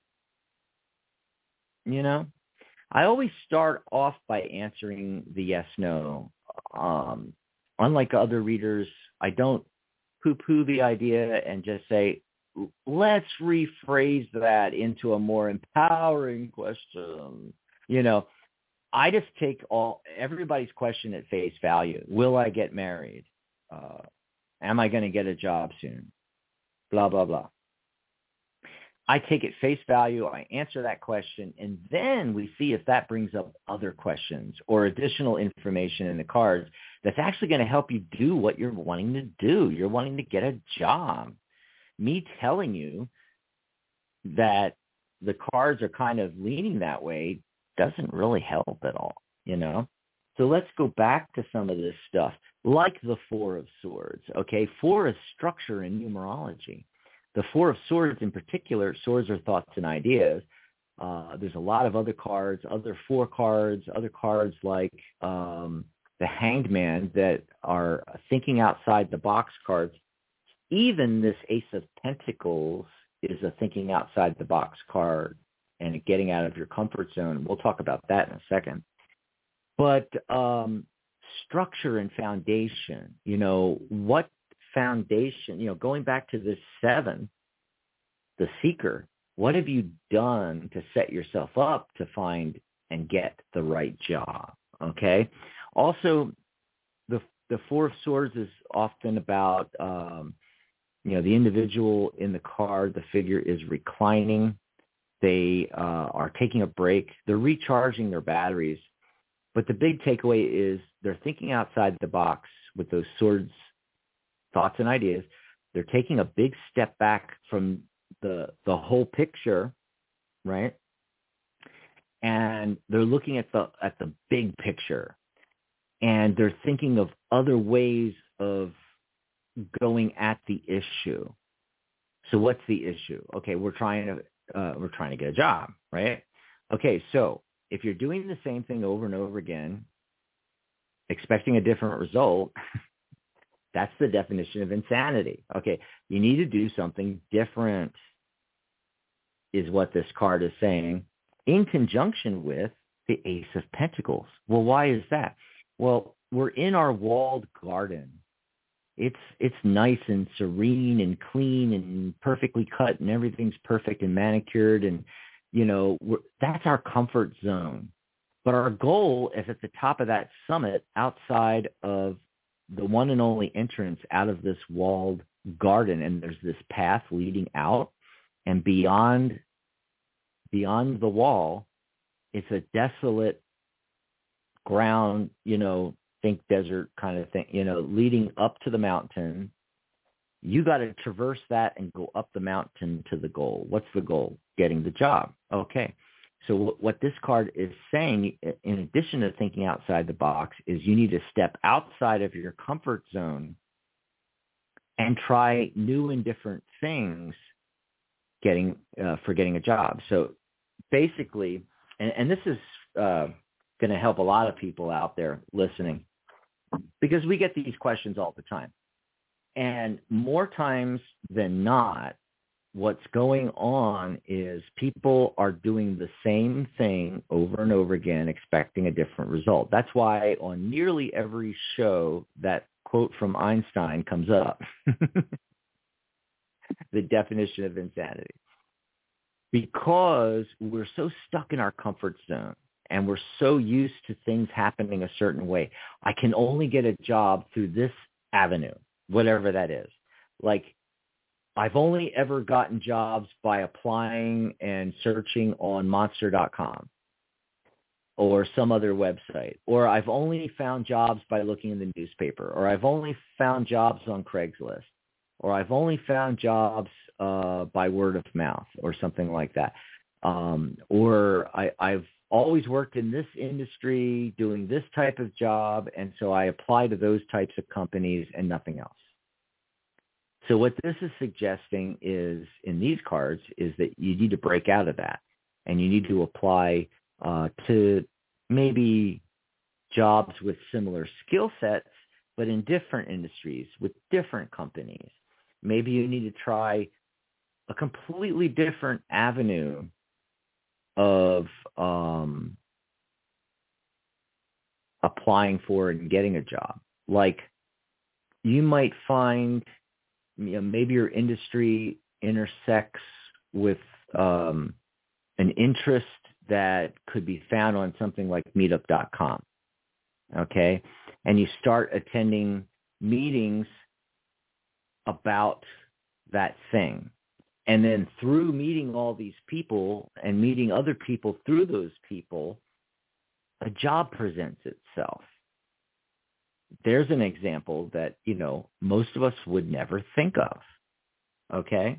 You know, I always start off by answering the yes/no. Unlike other readers, I don't poo-poo the idea and just say, let's rephrase that into a more empowering question. You know, I just take everybody's question at face value. Will I get married? Am I going to get a job soon? Blah, blah, blah. I take it face value. I answer that question, and then we see if that brings up other questions or additional information in the cards that's actually going to help you do what you're wanting to do. You're wanting to get a job. Me telling you that the cards are kind of leaning that way doesn't really help at all, you know? So let's go back to some of this stuff, like the Four of Swords, okay? Four is structure in numerology. The Four of Swords in particular, swords are thoughts and ideas. There's a lot of other cards, other four cards, other cards like the Hanged Man that are thinking outside the box cards. Even this Ace of Pentacles is a thinking outside the box card and getting out of your comfort zone. We'll talk about that in a second. But structure and foundation, you know, what foundation, you know, going back to this 7, the Seeker, what have you done to set yourself up to find and get the right job, okay? Also, the Four of Swords is often about, you know, the individual in the card, the figure is reclining. They are taking a break. They're recharging their batteries. But the big takeaway is they're thinking outside the box with those swords, thoughts and ideas. They're taking a big step back from the whole picture, right? And they're looking at the big picture. And they're thinking of other ways of going at the issue. So what's the issue? Okay, we're trying to get a job, right? Okay, so if you're doing the same thing over and over again, expecting a different result, that's the definition of insanity. Okay, you need to do something different is what this card is saying, in conjunction with the Ace of Pentacles. Well, why is that? Well, we're in our walled garden. It's nice and serene and clean and perfectly cut and everything's perfect and manicured and, you know, that's our comfort zone. But our goal is at the top of that summit outside of the one and only entrance out of this walled garden, and there's this path leading out, and beyond the wall, it's a desolate ground, you know, think desert kind of thing, you know, leading up to the mountain. You got to traverse that and go up the mountain to the goal. What's the goal? Getting the job. Okay. So what this card is saying, in addition to thinking outside the box, is you need to step outside of your comfort zone and try new and different things for getting a job. So basically, and this is going to help a lot of people out there listening, because we get these questions all the time. And more times than not, what's going on is people are doing the same thing over and over again, expecting a different result. That's why on nearly every show that quote from Einstein comes up, the definition of insanity. because we're so stuck in our comfort zone and we're so used to things happening a certain way. I can only get a job through this avenue, whatever that is. Like, I've only ever gotten jobs by applying and searching on monster.com or some other website, or I've only found jobs by looking in the newspaper, or I've only found jobs on Craigslist, or I've only found jobs by word of mouth or something like that. Or I've always worked in this industry doing this type of job, and so I apply to those types of companies and nothing else. So what this is suggesting is, in these cards, is that you need to break out of that, and you need to apply to maybe jobs with similar skill sets, but in different industries with different companies. Maybe you need to try a completely different avenue of applying for and getting a job. Like, you might find, maybe your industry intersects with an interest that could be found on something like meetup.com. Okay. And you start attending meetings about that thing. And then through meeting all these people and meeting other people through those people, a job presents itself. There's an example that, most of us would never think of. Okay.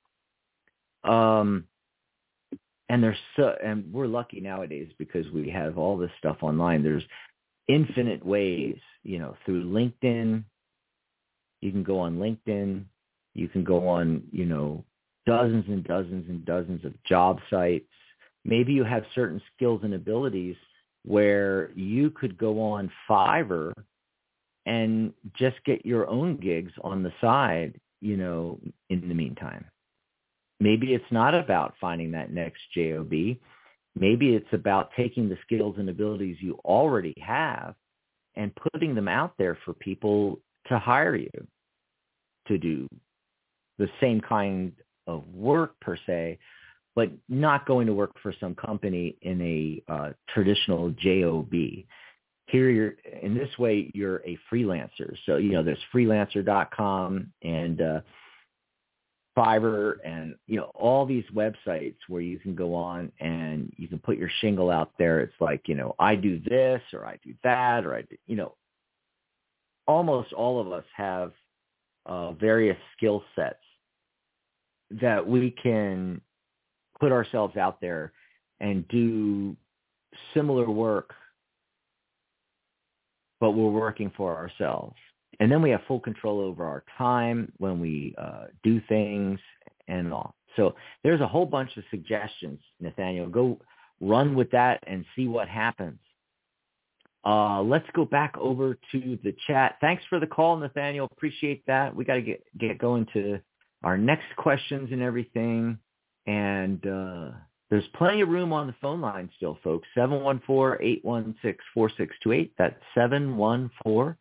And we're lucky nowadays because we have all this stuff online. There's infinite ways, through LinkedIn. You can go on LinkedIn. You can go on, dozens and dozens and dozens of job sites. Maybe you have certain skills and abilities where you could go on Fiverr and just get your own gigs on the side, in the meantime. Maybe it's not about finding that next job. Maybe it's about taking the skills and abilities you already have and putting them out there for people to hire you to do the same kind of work per se, but not going to work for some company in a traditional job. Here, in this way, you're a freelancer. So, there's freelancer.com and Fiverr and, all these websites where you can go on and you can put your shingle out there. It's like, I do this or I do that, or I do, almost all of us have various skill sets that we can put ourselves out there and do similar work, but we're working for ourselves. And then we have full control over our time when we do things and all. So there's a whole bunch of suggestions, Nathaniel. Go run with that and see what happens. Let's go back over to the chat. Thanks for the call, Nathaniel. Appreciate that. We got to get going to our next questions and everything. And there's plenty of room on the phone line still, folks. 714-816-4628. That's 714-816-4628.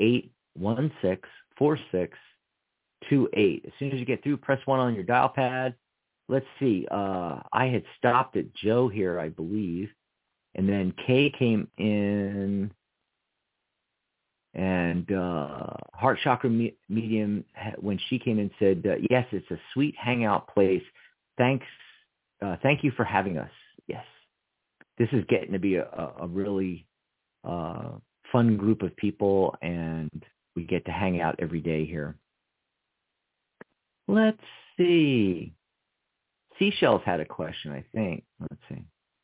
As soon as you get through, press 1 on your dial pad. Let's see. I had stopped at Joe here, I believe. And then Kay came in, and Heart Chakra Medium, when she came in, said, yes, it's a sweet hangout place. Thank you for having us. Yes. This is getting to be a really fun group of people, and we get to hang out every day here. Let's see. Seashells had a question, I think. Let's see.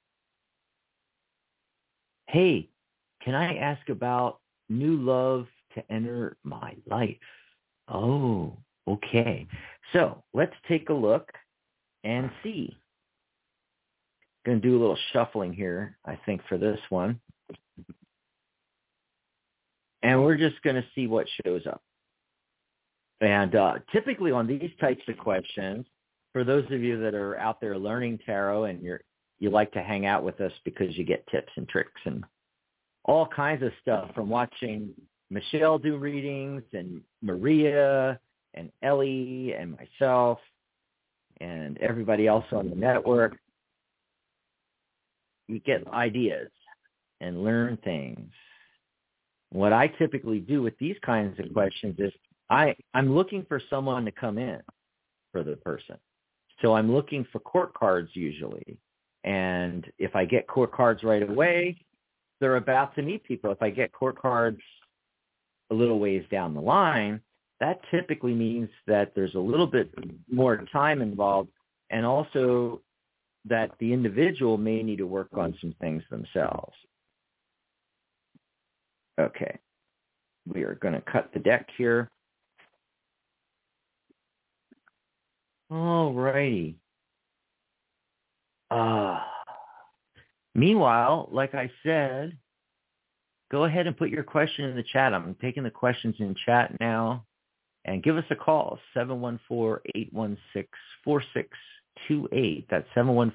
Hey, can I ask about new love to enter my life? Oh, okay. So let's take a look and see. Going to do a little shuffling here, I think, for this one. And we're just going to see what shows up. And typically on these types of questions, for those of you that are out there learning tarot and you like to hang out with us because you get tips and tricks and all kinds of stuff from watching Michelle do readings and Maria and Ellie and myself. and everybody else on the network, you get ideas and learn things. What I typically do with these kinds of questions is I'm looking for someone to come in for the person. So I'm looking for court cards usually. And if I get court cards right away, they're about to meet people. If I get court cards a little ways down the line, that typically means that there's a little bit more time involved, and also that the individual may need to work on some things themselves. Okay. We are going to cut the deck here. All righty. Meanwhile, like I said, go ahead and put your question in the chat. I'm taking the questions in chat now. And give us a call, 714-816-4628. That's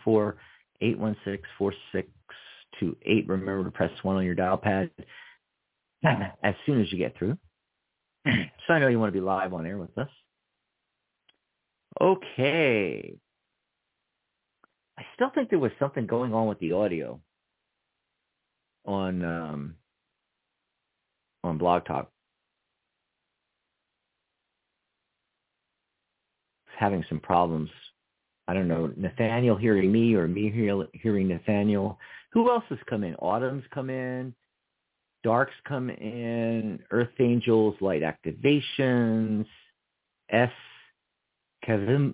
714-816-4628. Remember to press 1 on your dial pad as soon as you get through. So I know you want to be live on air with us. Okay. I still think there was something going on with the audio on Blog Talk. Having some problems. I don't know, Nathaniel hearing me or me hearing Nathaniel. Who else has come in? Autumn's come in. Dark's come in. Earth Angels, Light Activations. S. Kavimugul.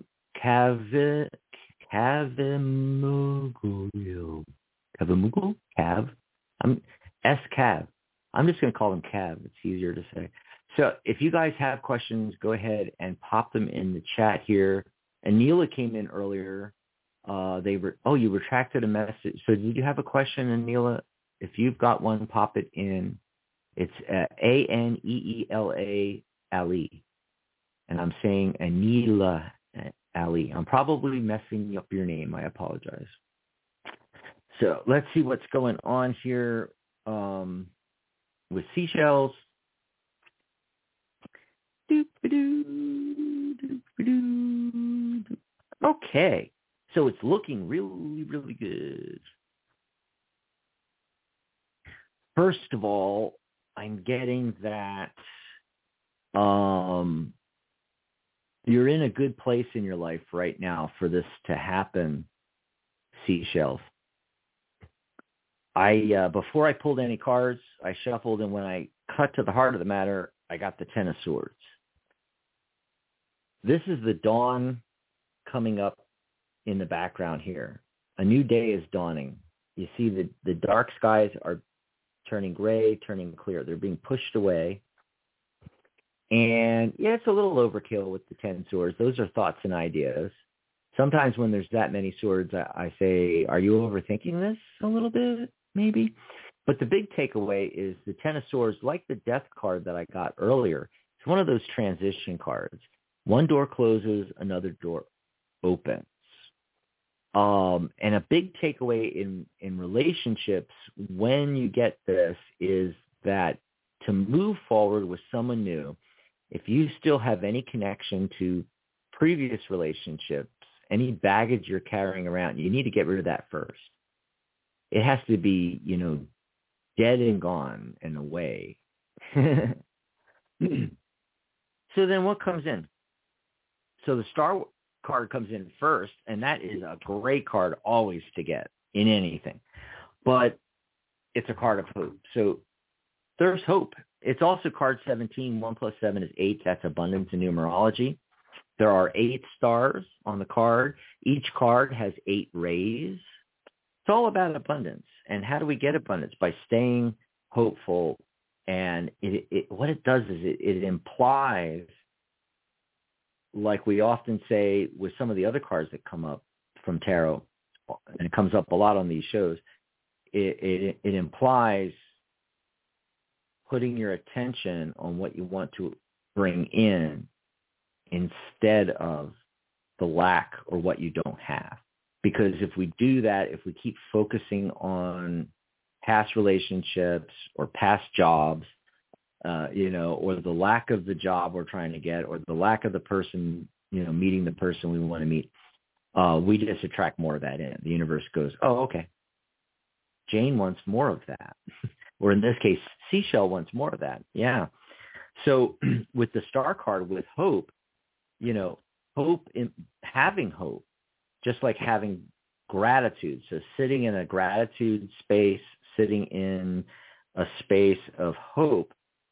Cav? S. Cav. I'm just going to call him Cav. It's easier to say. So if you guys have questions, go ahead and pop them in the chat here. Anila came in earlier. You retracted a message. So did you have a question, Anila? If you've got one, pop it in. It's Aneela Ali. And I'm saying Anila Ali. I'm probably messing up your name. I apologize. So let's see what's going on here with seashells. Okay, so it's looking really, really good. First of all, I'm getting that you're in a good place in your life right now for this to happen, seashells. Before I pulled any cards, I shuffled, and when I cut to the heart of the matter, I got the Ten of Swords. This is the dawn coming up in the background here. A new day is dawning. You see the dark skies are turning gray, turning clear. They're being pushed away. And yeah, it's a little overkill with the 10 swords. Those are thoughts and ideas. Sometimes when there's that many swords, I say, are you overthinking this a little bit, maybe? But the big takeaway is the 10 of swords, like the death card that I got earlier, it's one of those transition cards. One door closes, another door opens. And a big takeaway in relationships when you get this is that to move forward with someone new, if you still have any connection to previous relationships, any baggage you're carrying around, you need to get rid of that first. It has to be, dead and gone and away. So then what comes in? So the Star card comes in first, and that is a great card always to get in anything. But it's a card of hope. So there's hope. It's also card 17. 1 + 7 is 8. That's abundance in numerology. There are 8 stars on the card. Each card has 8 rays. It's all about abundance. And how do we get abundance? By staying hopeful. And what it does is it implies, like we often say with some of the other cards that come up from tarot, and it comes up a lot on these shows, it implies putting your attention on what you want to bring in instead of the lack or what you don't have. Because if we do that, if we keep focusing on past relationships or past jobs, or the lack of the job we're trying to get, or the lack of the person, meeting the person we want to meet, We just attract more of that in. The universe goes, oh, okay. Jane wants more of that. Or in this case, Seashell wants more of that. Yeah. So with the star card, with hope, having hope, just like having gratitude. So sitting in a gratitude space, sitting in a space of hope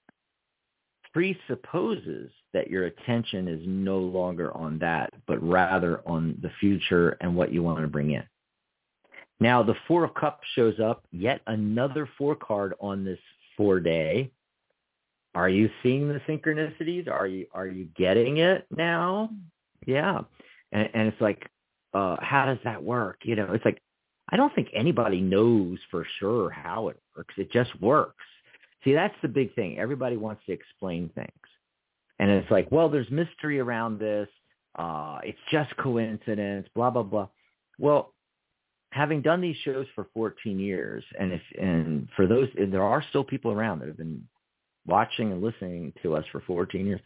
presupposes that your attention is no longer on that, but rather on the future and what you want to bring in. Now, the Four of Cups shows up, yet another 4 card on this 4-day. Are you seeing the synchronicities? Are you getting it now? Yeah. And it's like, how does that work? It's like, I don't think anybody knows for sure how it works. It just works. See, that's the big thing. Everybody wants to explain things. And it's like, well, there's mystery around this. It's just coincidence, blah, blah, blah. Well, having done these shows for 14 years, and for those, there are still people around that have been watching and listening to us for 14 years,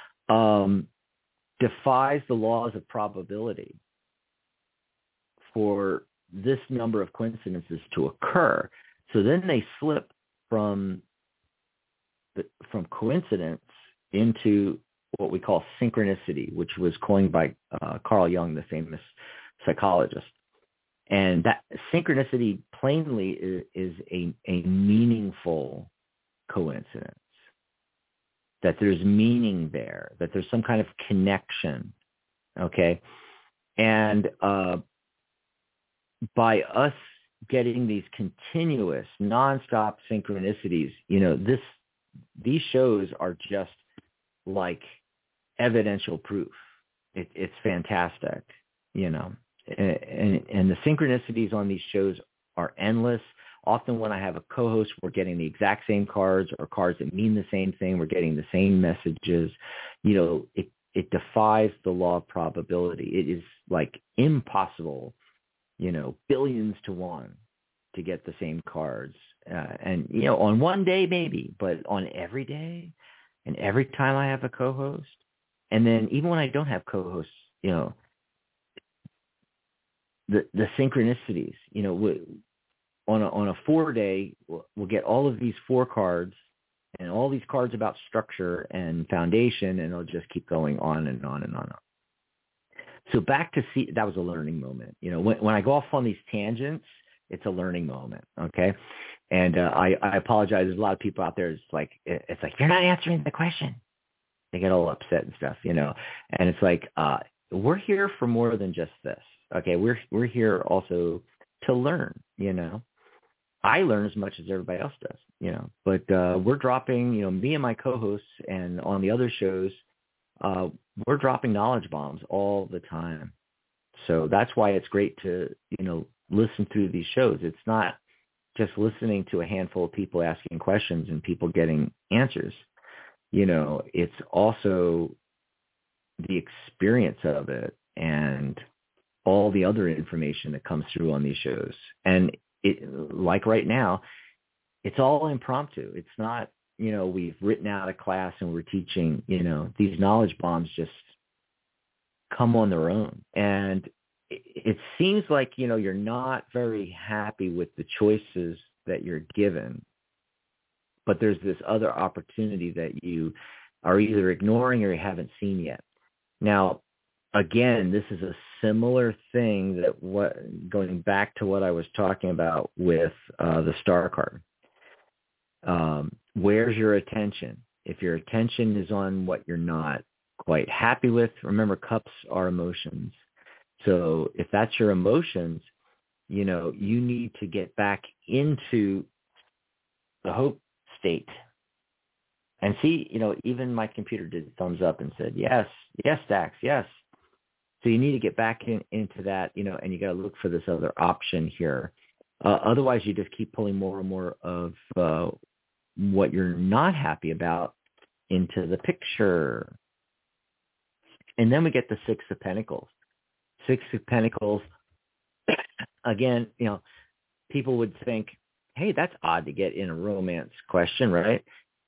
defies the laws of probability for this number of coincidences to occur. So then they slip from coincidence into what we call synchronicity, which was coined by Carl Jung, the famous psychologist. And that synchronicity plainly is a meaningful coincidence, that there's meaning there, that there's some kind of connection, okay? And by us getting these continuous, nonstop synchronicities, these shows are just like evidential proof. It's fantastic, And the synchronicities on these shows are endless. Often when I have a co-host, we're getting the exact same cards or cards that mean the same thing. We're getting the same messages. It defies the law of probability. It is like impossible, billions to one to get the same cards. And on one day maybe, but on every day and every time I have a co-host. And then even when I don't have co-hosts, the synchronicities, on a 4-day, we'll get all of these 4 cards and all these cards about structure and foundation, and it'll just keep going on and on and on. So back to that was a learning moment. When I go off on these tangents, it's a learning moment. Okay. And I apologize. There's a lot of people out there. It's like, you're not answering the question. They get all upset and stuff, and it's like, we're here for more than just this. Okay. We're here also to learn, I learn as much as everybody else does, but we're dropping, me and my co-hosts and on the other shows, we're dropping knowledge bombs all the time. So that's why it's great to, listen through these shows. It's not just listening to a handful of people asking questions and people getting answers. It's also the experience of it and all the other information that comes through on these shows. And like right now, it's all impromptu. It's not, we've written out a class and we're teaching, these knowledge bombs just come on their own. And it seems like, you're not very happy with the choices that you're given, but there's this other opportunity that you are either ignoring or you haven't seen yet. Now, again, this is a similar thing going back to what I was talking about with the star card. Where's your attention? If your attention is on what you're not quite happy with, remember, cups are emotions. So if that's your emotions, you need to get back into the hope state. And see, even my computer did thumbs up and said, yes, Dax, yes. So you need to get back into that, and you got to look for this other option here. Otherwise, you just keep pulling more and more of what you're not happy about into the picture. And then we get the Six of Pentacles. Six of Pentacles, again, people would think, hey, that's odd to get in a romance question, right? But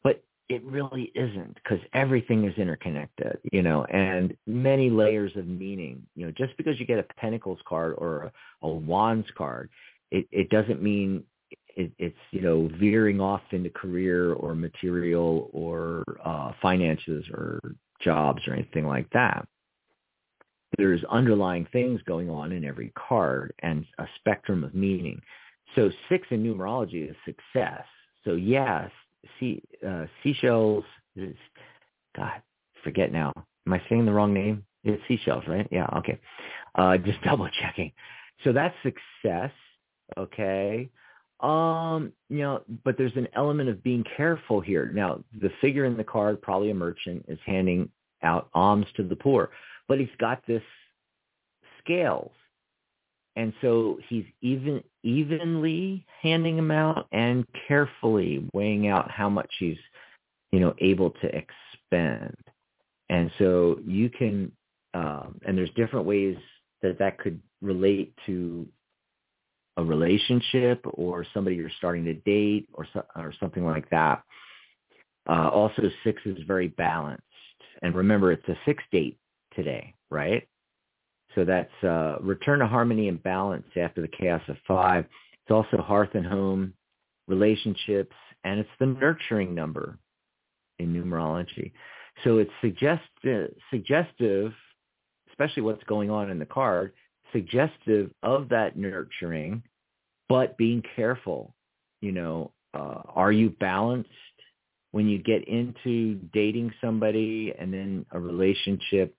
it really isn't, because everything is interconnected, and many layers of meaning. Just because you get a Pentacles card or a Wands card, it doesn't mean it's veering off into career or material or finances or jobs or anything like that. There's underlying things going on in every card and a spectrum of meaning. So 6 in numerology is success. So yes, seashells is, God, forget now. Am I saying the wrong name? It's seashells, right? Yeah, okay. Just double checking. So that's success, okay? But there's an element of being careful here. Now, the figure in the card, probably a merchant, is handing out alms to the poor, but he's got this scales. And so he's evenly handing them out and carefully weighing out how much he's, able to expend. And so you can, and there's different ways that could relate to a relationship or somebody you're starting to date or something like that. Also, 6 is very balanced. And remember, it's a 6 date today, right? So that's return to harmony and balance after the chaos of 5. It's also hearth and home, relationships, and it's the nurturing number in numerology. So it's suggestive, especially what's going on in the card, suggestive of that nurturing, but being careful. Are you balanced when you get into dating somebody and then a relationship?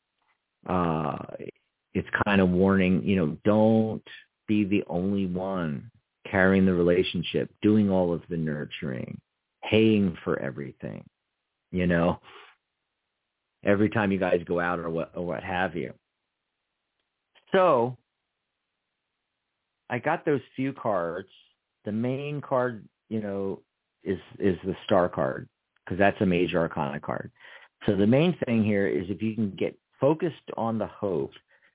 It's kind of warning, don't be the only one carrying the relationship, doing all of the nurturing, paying for everything, every time you guys go out or what have you. So I got those few cards. The main card, is the star card, because that's a major arcana card. So the main thing here is if you can get focused on the hope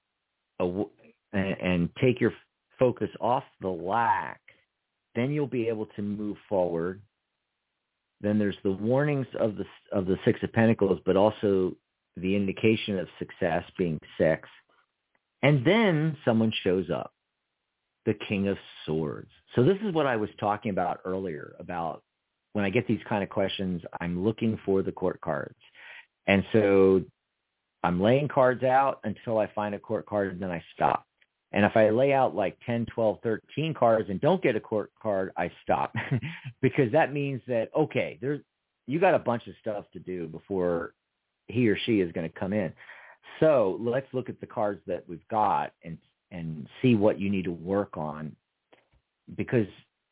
and take your focus off the lack, then you'll be able to move forward. Then there's the warnings of the 6 of Pentacles, but also the indication of success being 6. And then someone shows up, the King of Swords. So this is what I was talking about earlier, about when I get these kind of questions, I'm looking for the court cards. And so I'm laying cards out until I find a court card, and then I stop. And if I lay out like 10, 12, 13 cards and don't get a court card, I stop because that means that, okay, you got a bunch of stuff to do before he or she is going to come in. So let's look at the cards that we've got and see what you need to work on, because,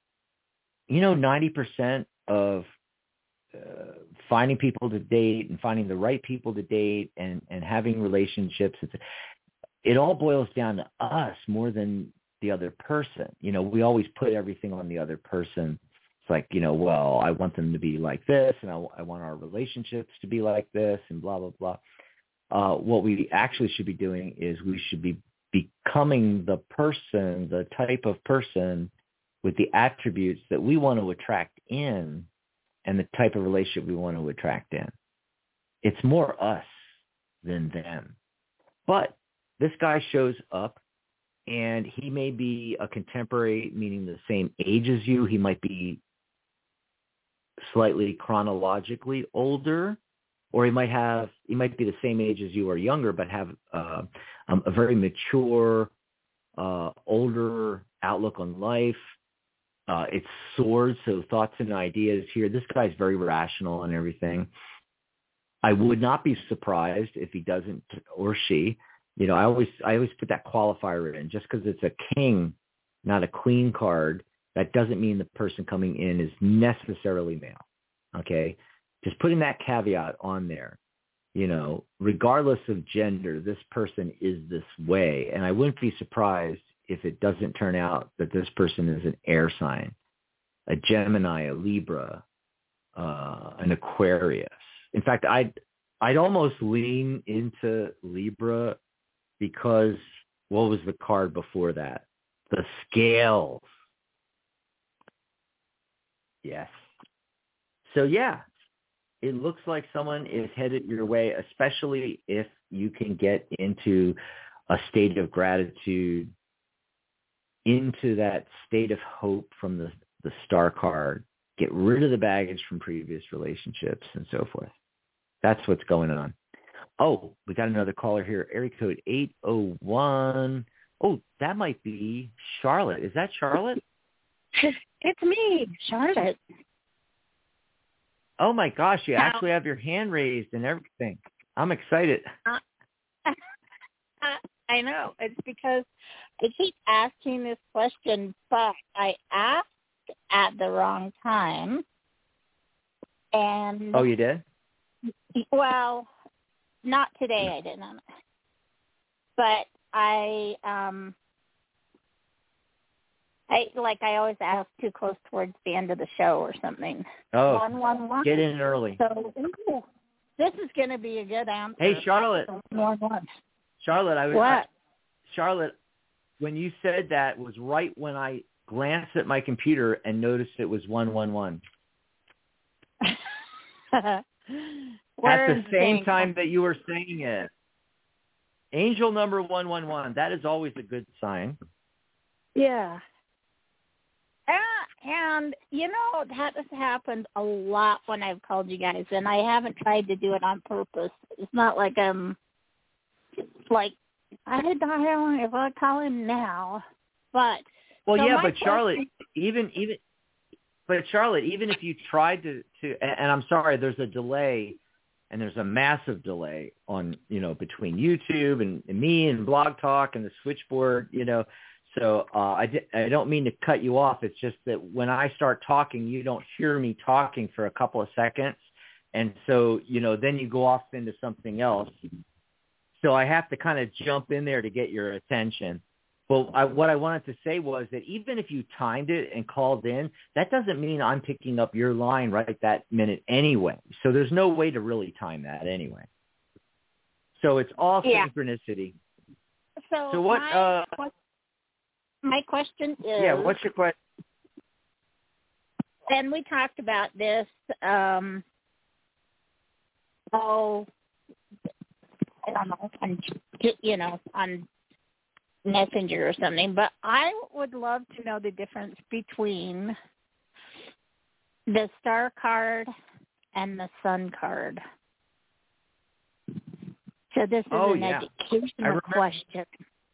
90% of finding people to date and finding the right people to date and having relationships, it all boils down to us more than the other person. We always put everything on the other person. It's like, well, I want them to be like this, and I want our relationships to be like this, and blah, blah, blah. What we actually should be doing is we should be becoming the person, the type of person with the attributes that we want to attract in and the type of relationship we want to attract in. It's more us than them. But this guy shows up, and he may be a contemporary, meaning the same age as you. He might be slightly chronologically older, or he might be the same age as you or younger, but have a very mature, older outlook on life. It's swords, so thoughts and ideas here. This guy's very rational and everything. I would not be surprised if he doesn't, or she. I always put that qualifier in. Just because it's a king, not a queen card, that doesn't mean the person coming in is necessarily male. Okay? Just putting that caveat on there. Regardless of gender, this person is this way. And I wouldn't be surprised if it doesn't turn out that this person is an air sign, a Gemini, a Libra, an Aquarius. In fact, I'd almost lean into Libra, because what was the card before that? The scales. Yes. So yeah, it looks like someone is headed your way, especially if you can get into a state of gratitude, into that state of hope from the star card, get rid of the baggage from previous relationships and so forth. That's what's going on. Oh, we got another caller here, area code 801. Oh, that might be Charlotte. Is that Charlotte? It's me, Charlotte. Oh, my gosh, you actually have your hand raised and everything. I'm excited. I know. It's because I keep asking this question, but I asked at the wrong time. And oh, you did? Well, not today I didn't. But I always ask too close towards the end of the show or something. Oh, 111. Get in early. So this is going to be a good answer. Hey, Charlotte. 111. Charlotte, Charlotte, when you said that was right when I glanced at my computer and noticed it was 111. At the same time that you were saying it. Angel number 111. That is always a good sign. Yeah. And, that has happened a lot when I've called you guys, and I haven't tried to do it on purpose. It's not like I'm like, I don't know if I call him now, but. Well, so yeah, but Charlotte, even if you tried to, and I'm sorry, there's a delay, and there's a massive delay on, between YouTube and me and Blog Talk and the switchboard, So I don't mean to cut you off. It's just that when I start talking, you don't hear me talking for a couple of seconds. And so, then you go off into something else. So I have to kind of jump in there to get your attention. But what I wanted to say was that even if you timed it and called in, that doesn't mean I'm picking up your line right that minute anyway. So there's no way to really time that anyway. So it's all synchronicity. So what? My question is... Yeah, what's your question? And we talked about this, I don't know, on Messenger or something, but I would love to know the difference between the star card and the sun card. So this is an educational question.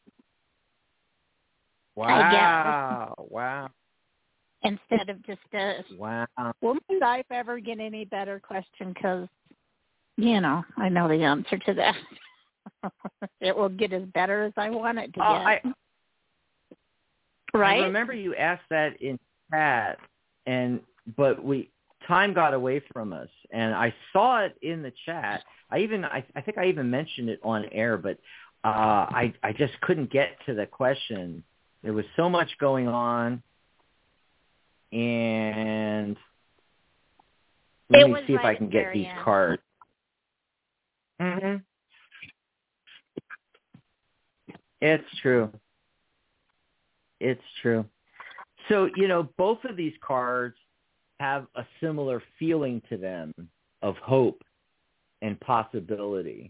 Wow. Wow. Instead of just a, wow. Will my life ever get any better question? Because, I know the answer to that. It will get as better as I want it to get. Right? I remember you asked that in chat, but time got away from us, and I saw it in the chat. I think I even mentioned it on air, but I just couldn't get to the question. There was so much going on, and let me see if I can get these cards. Mm-hmm. It's true. It's true. So, both of these cards have a similar feeling to them of hope and possibility.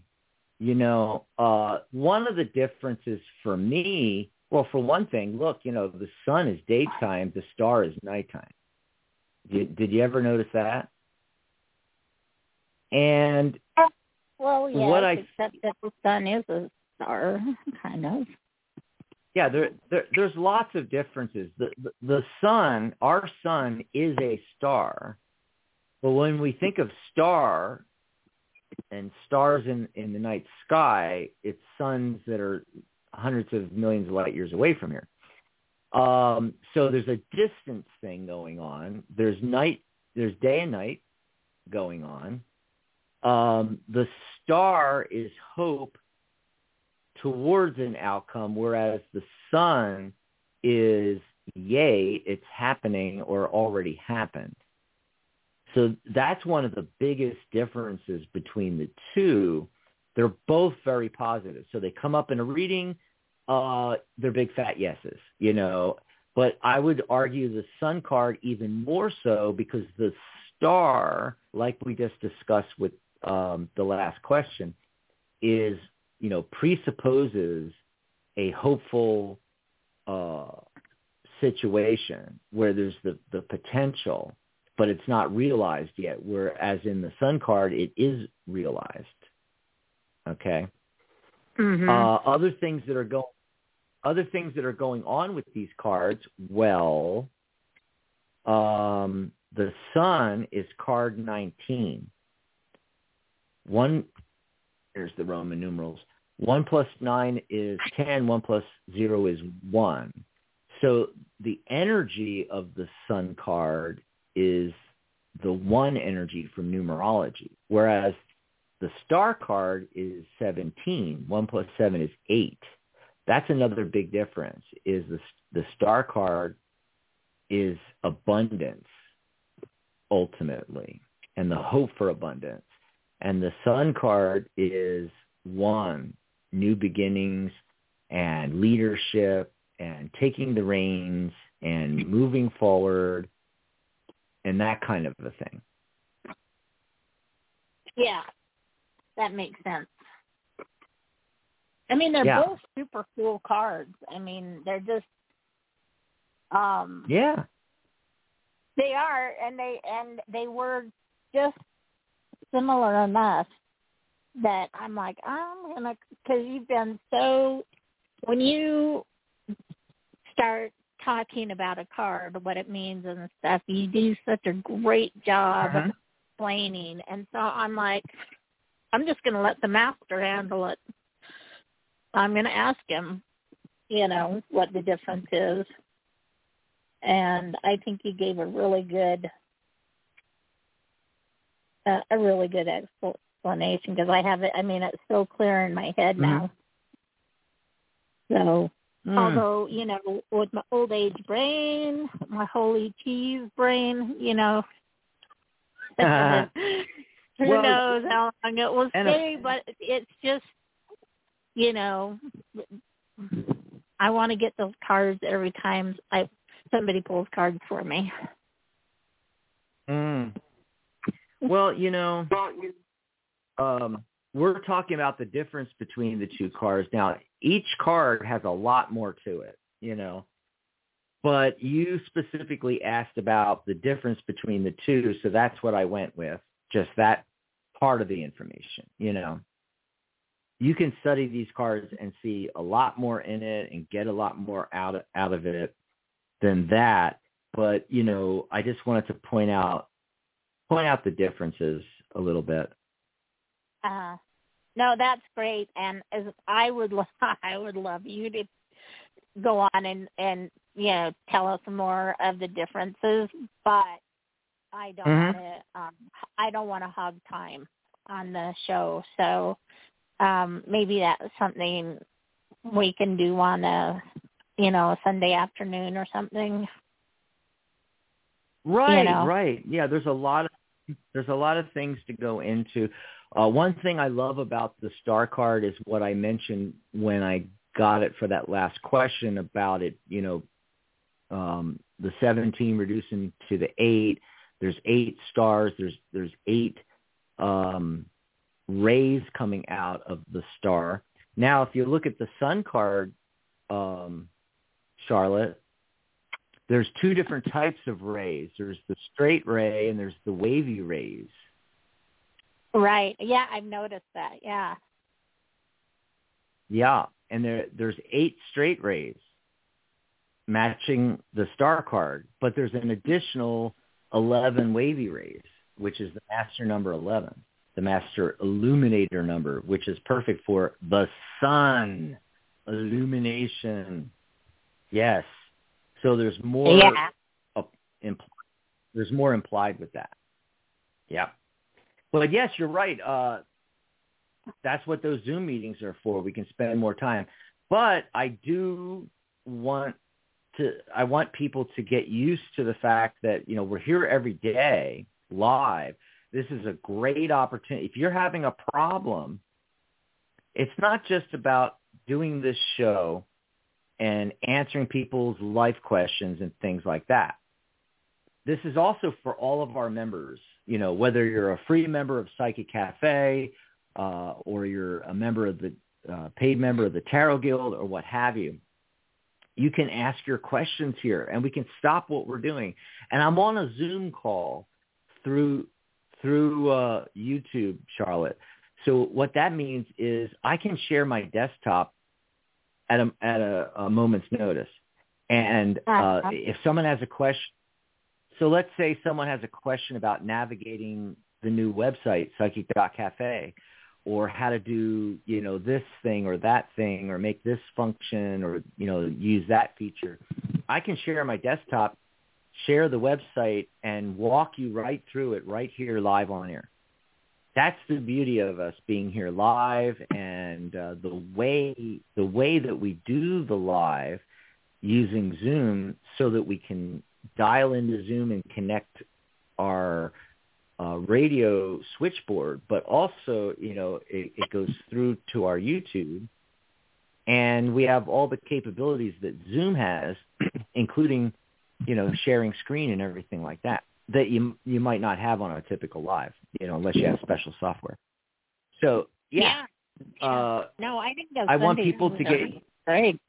One of the differences for me, well, for one thing, look, the sun is daytime, the star is nighttime. Did you ever notice that? And well, yes, except that the sun is a star, kind of. Yeah, there's lots of differences. The sun, our sun, is a star, but when we think of star and stars in the night sky, it's suns that are hundreds of millions of light years away from here. So there's a distance thing going on. There's day and night going on. The star is hope towards an outcome, whereas the sun is yay, it's happening or already happened. So that's one of the biggest differences between the two. They're both very positive. So they come up in a reading, they're big fat yeses, But I would argue the sun card even more so because the star, like we just discussed with the last question, is, presupposes a hopeful situation where there's the potential, but it's not realized yet, whereas in the Sun card, it is realized. Okay? Mm-hmm. Other things that are going on with these cards, well, the Sun is card 19. Here's the Roman numerals. 1 plus 9 is 10. 1 plus 0 is 1. So the energy of the Sun card is the 1 energy from numerology, whereas the Star card is 17. 1 plus 7 is 8. That's another big difference, is the Star card is abundance, ultimately, and the hope for abundance. And the Sun card is 1, new beginnings and leadership and taking the reins and moving forward and that kind of a thing. Yeah, that makes sense. I mean, they're both super cool cards. I mean, they're just, yeah, they are, and they were just similar enough that I'm like, because you've been so, when you start talking about a card, what it means and stuff, you do such a great job of explaining. And so I'm like, I'm just going to let the master handle it. I'm going to ask him, what the difference is. And I think he gave a really good explanation, because I have it. I mean, it's so clear in my head now. So, although, with my old age brain, my holy cheese brain, who knows how long it will stay, but it's just, I want to get those cards every time somebody pulls cards for me. Well, we're talking about the difference between the two cards. Now, each card has a lot more to it, but you specifically asked about the difference between the two, so that's what I went with, just that part of the information, You can study these cards and see a lot more in it and get a lot more out of it than that. But, I just wanted to point out the differences a little bit. No, that's great. And as I would love you to go on and tell us more of the differences, but I don't want to hog time on the show. So maybe that's something we can do on a Sunday afternoon or something. Right. Yeah, there's a lot of things to go into. One thing I love about the Star card is what I mentioned when I got it for that last question about it, the 17 reducing to the 8. There's 8 stars. There's 8 rays coming out of the star. Now, if you look at the Sun card, Charlotte, there's 2 different types of rays. There's the straight ray and there's the wavy rays. Right. Yeah, I've noticed that. Yeah. Yeah, and there's 8 straight rays matching the Star card, but there's an additional 11 wavy rays, which is the master number 11, the master illuminator number, which is perfect for the Sun illumination. Yes. So there's more. There's more implied with that. Yeah. But yes, you're right. That's what those Zoom meetings are for. We can spend more time. But I want people to get used to the fact that, we're here every day live. This is a great opportunity. If you're having a problem, it's not just about doing this show and answering people's life questions and things like that. this is also for all of our members, whether you're a free member of Psychic Cafe or you're a member of the paid member of the Tarot Guild or what have you. You can ask your questions here, and we can stop what we're doing. And I'm on a Zoom call through YouTube, Charlotte. So what that means is I can share my desktop at a moment's notice. And if someone has a question, so let's say someone has a question about navigating the new website, psychic.cafe, or how to do, this thing or that thing, or make this function, or, use that feature. I can share my desktop, share the website, and walk you right through it right here live on air. That's the beauty of us being here live, and the way that we do the live using Zoom, so that we can dial into Zoom and connect our radio switchboard, but also, it goes through to our YouTube, and we have all the capabilities that Zoom has, including, sharing screen and everything like that you might not have on a typical live, unless you have special software. So yeah. No, I think I want people to get great.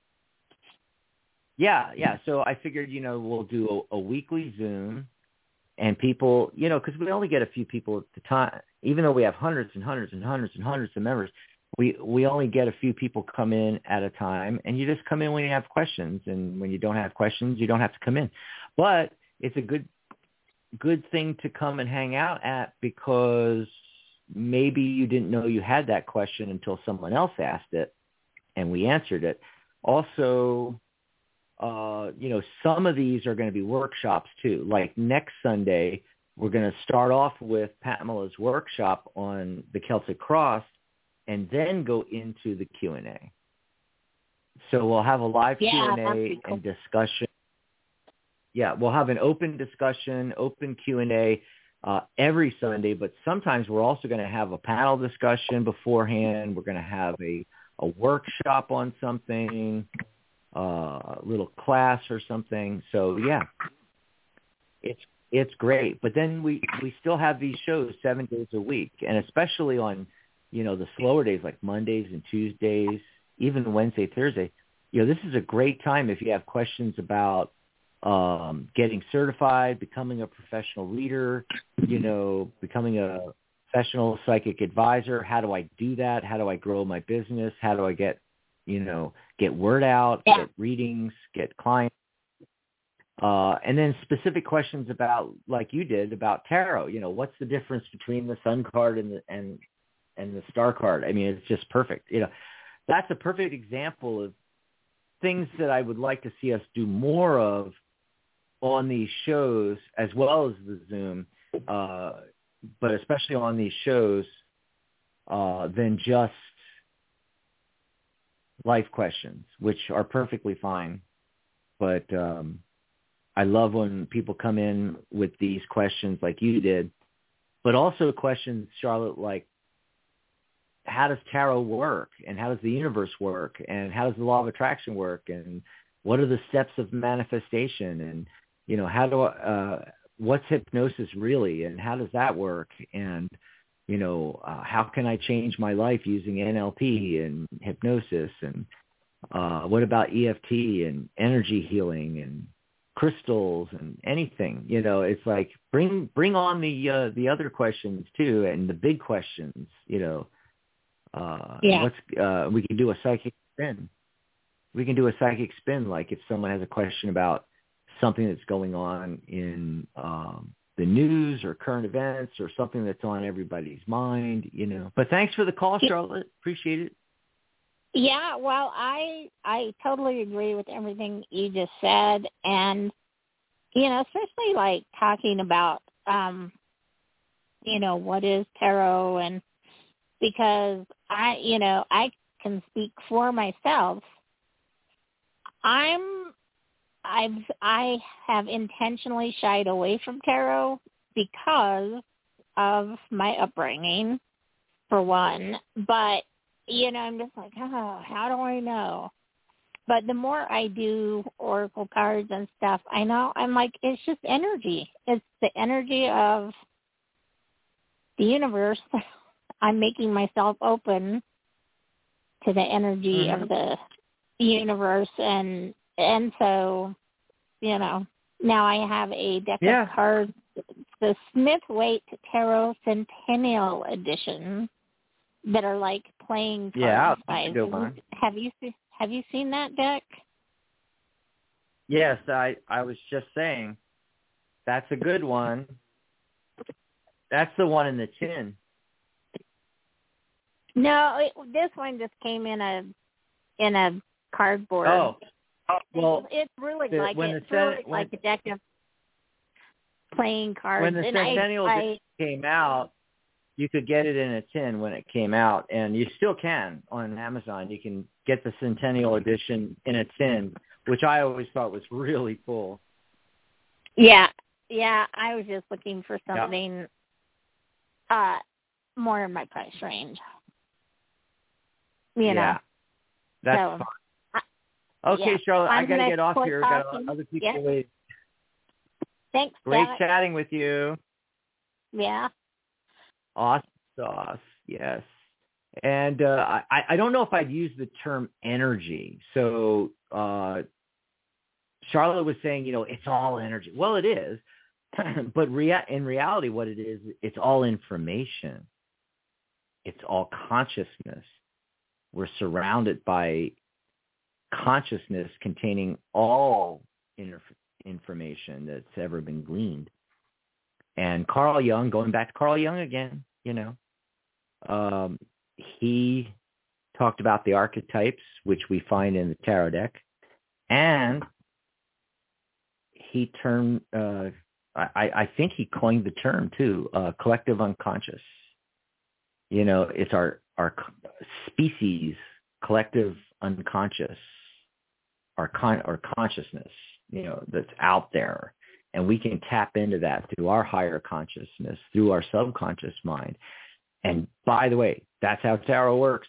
Yeah. So I figured, we'll do a weekly Zoom. And people, because we only get a few people at the time, even though we have hundreds and hundreds and hundreds and hundreds of members, we only get a few people come in at a time, and you just come in when you have questions, and when you don't have questions, you don't have to come in. But it's a good thing to come and hang out at, because maybe you didn't know you had that question until someone else asked it, and we answered it. Also, some of these are going to be workshops too. Like next Sunday, we're going to start off with Pamela's workshop on the Celtic Cross, and then go into the Q&A. So we'll have a live Q&A and discussion. Yeah, we'll have an open discussion, open Q&A every Sunday, but sometimes we're also going to have a panel discussion beforehand. We're going to have a workshop on something, a little class or something. So yeah, it's great. But then we still have these shows 7 days a week, and especially on, the slower days like Mondays and Tuesdays, even Wednesday, Thursday. This is a great time if you have questions about getting certified, becoming a professional reader, becoming a professional psychic advisor. How do I do that? How do I grow my business? How do I get word out, get readings, get clients? And then specific questions about, like you did, about tarot. What's the difference between the Sun card and the Star card? I mean, it's just perfect. That's a perfect example of things that I would like to see us do more of on these shows, as well as the Zoom, but especially on these shows, than just life questions, which are perfectly fine. But I love when people come in with these questions like you did, but also questions, Charlotte, like, how does tarot work, and how does the universe work, and how does the law of attraction work, and what are the steps of manifestation, and what's hypnosis really, and how does that work, and how can I change my life using NLP and hypnosis, and what about EFT and energy healing and crystals and anything? It's like bring on the other questions too, and the big questions. We can do a psychic spin. Like if someone has a question about something that's going on in the news or current events, or something that's on everybody's mind, But thanks for the call, Charlotte. Appreciate it. Yeah, well, I totally agree with everything you just said, and especially like talking about what is tarot, and because I can speak for myself. I have intentionally shied away from tarot because of my upbringing, for one. But, I'm just like, how do I know? But the more I do oracle cards and stuff, I know I'm like, it's just energy. It's the energy of the universe. I'm making myself open to the energy of the universe, and so, you know, now I have a deck of cards, the Smith-Waite Tarot Centennial Edition, that are like playing cards. Yeah, that's a good one. Have you seen that deck? Yes, I was just saying, that's a good one. That's the one in the tin. No, this one just came in a cardboard. Oh, well, it's really like a deck of playing cards. When the Centennial came out, you could get it in a tin when it came out, and you still can on Amazon. You can get the Centennial Edition in a tin, which I always thought was really cool. Yeah, I was just looking for something more in my price range. You know. That's fine. Okay, Charlotte, I got to get off here. Got other people waiting. Thanks, Great Jack. chatting with you. Yeah. Awesome sauce, yes. And I don't know if I'd use the term energy. So Charlotte was saying, you know, it's all energy. Well, it is. But in reality, what it is, it's all information. It's all consciousness. We're surrounded by consciousness containing all information that's ever been gleaned. And Carl Jung, going back to Carl Jung again, you know, he talked about the archetypes, which we find in the tarot deck, and he termed, I think he coined the term too, collective unconscious. You know, it's our species, collective unconscious, our consciousness, you know, that's out there. And we can tap into that through our higher consciousness, through our subconscious mind. And by the way, that's how tarot works.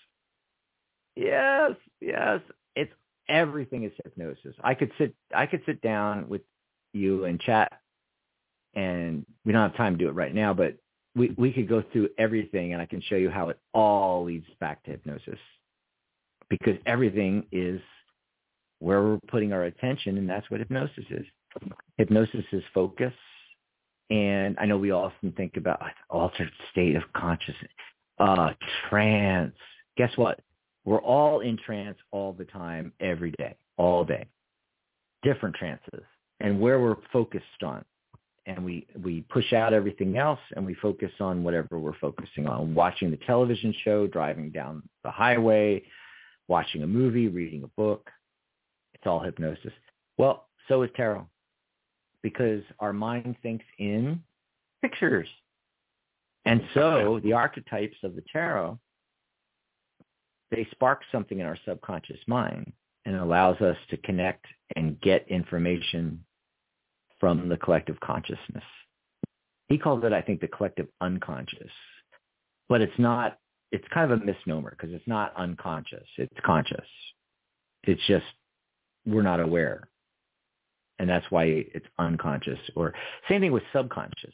Yes. It's everything is hypnosis. I could sit down with you and chat, and we don't have time to do it right now, but we could go through everything, and I can show you how it all leads back to hypnosis, because everything is where we're putting our attention, and that's what hypnosis is. Hypnosis is focus, and I know we often think about altered state of consciousness, trance. Guess what? We're all in trance all the time, every day, all day. Different trances, and where we're focused on. And we push out everything else, and we focus on whatever we're focusing on. Watching the television show, driving down the highway, watching a movie, reading a book. It's all hypnosis. Well, so is tarot, because our mind thinks in pictures. And so the archetypes of the tarot, they spark something in our subconscious mind, and it allows us to connect and get information from the collective consciousness. He calls it, I think, the collective unconscious. But it's not, it's kind of a misnomer, because it's not unconscious. It's conscious. It's just we're not aware. And that's why it's unconscious. Or same thing with subconscious.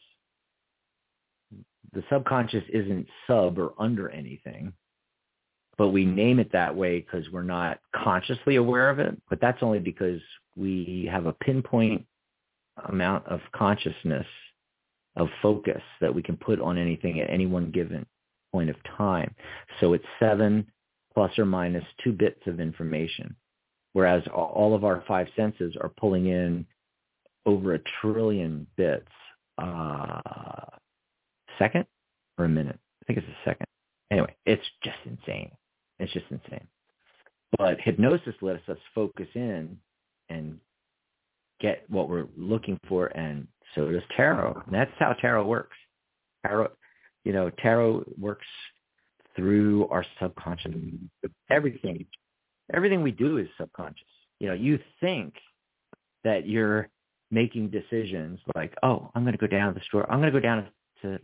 The subconscious isn't sub or under anything, but we name it that way because we're not consciously aware of it. But that's only because we have a pinpoint amount of consciousness, of focus that we can put on anything at any one given point of time. So it's 7 plus or minus 2 bits of information, whereas all of our 5 senses are pulling in over 1 trillion bits a second or a minute. I think it's a second. Anyway, it's just insane. It's just insane. But hypnosis lets us focus in and get what we're looking for, and so does tarot. And that's how tarot works. Tarot works through our subconscious. Everything we do is subconscious. You know, you think that you're making decisions like, oh, I'm going to go down to the store. I'm going to go down to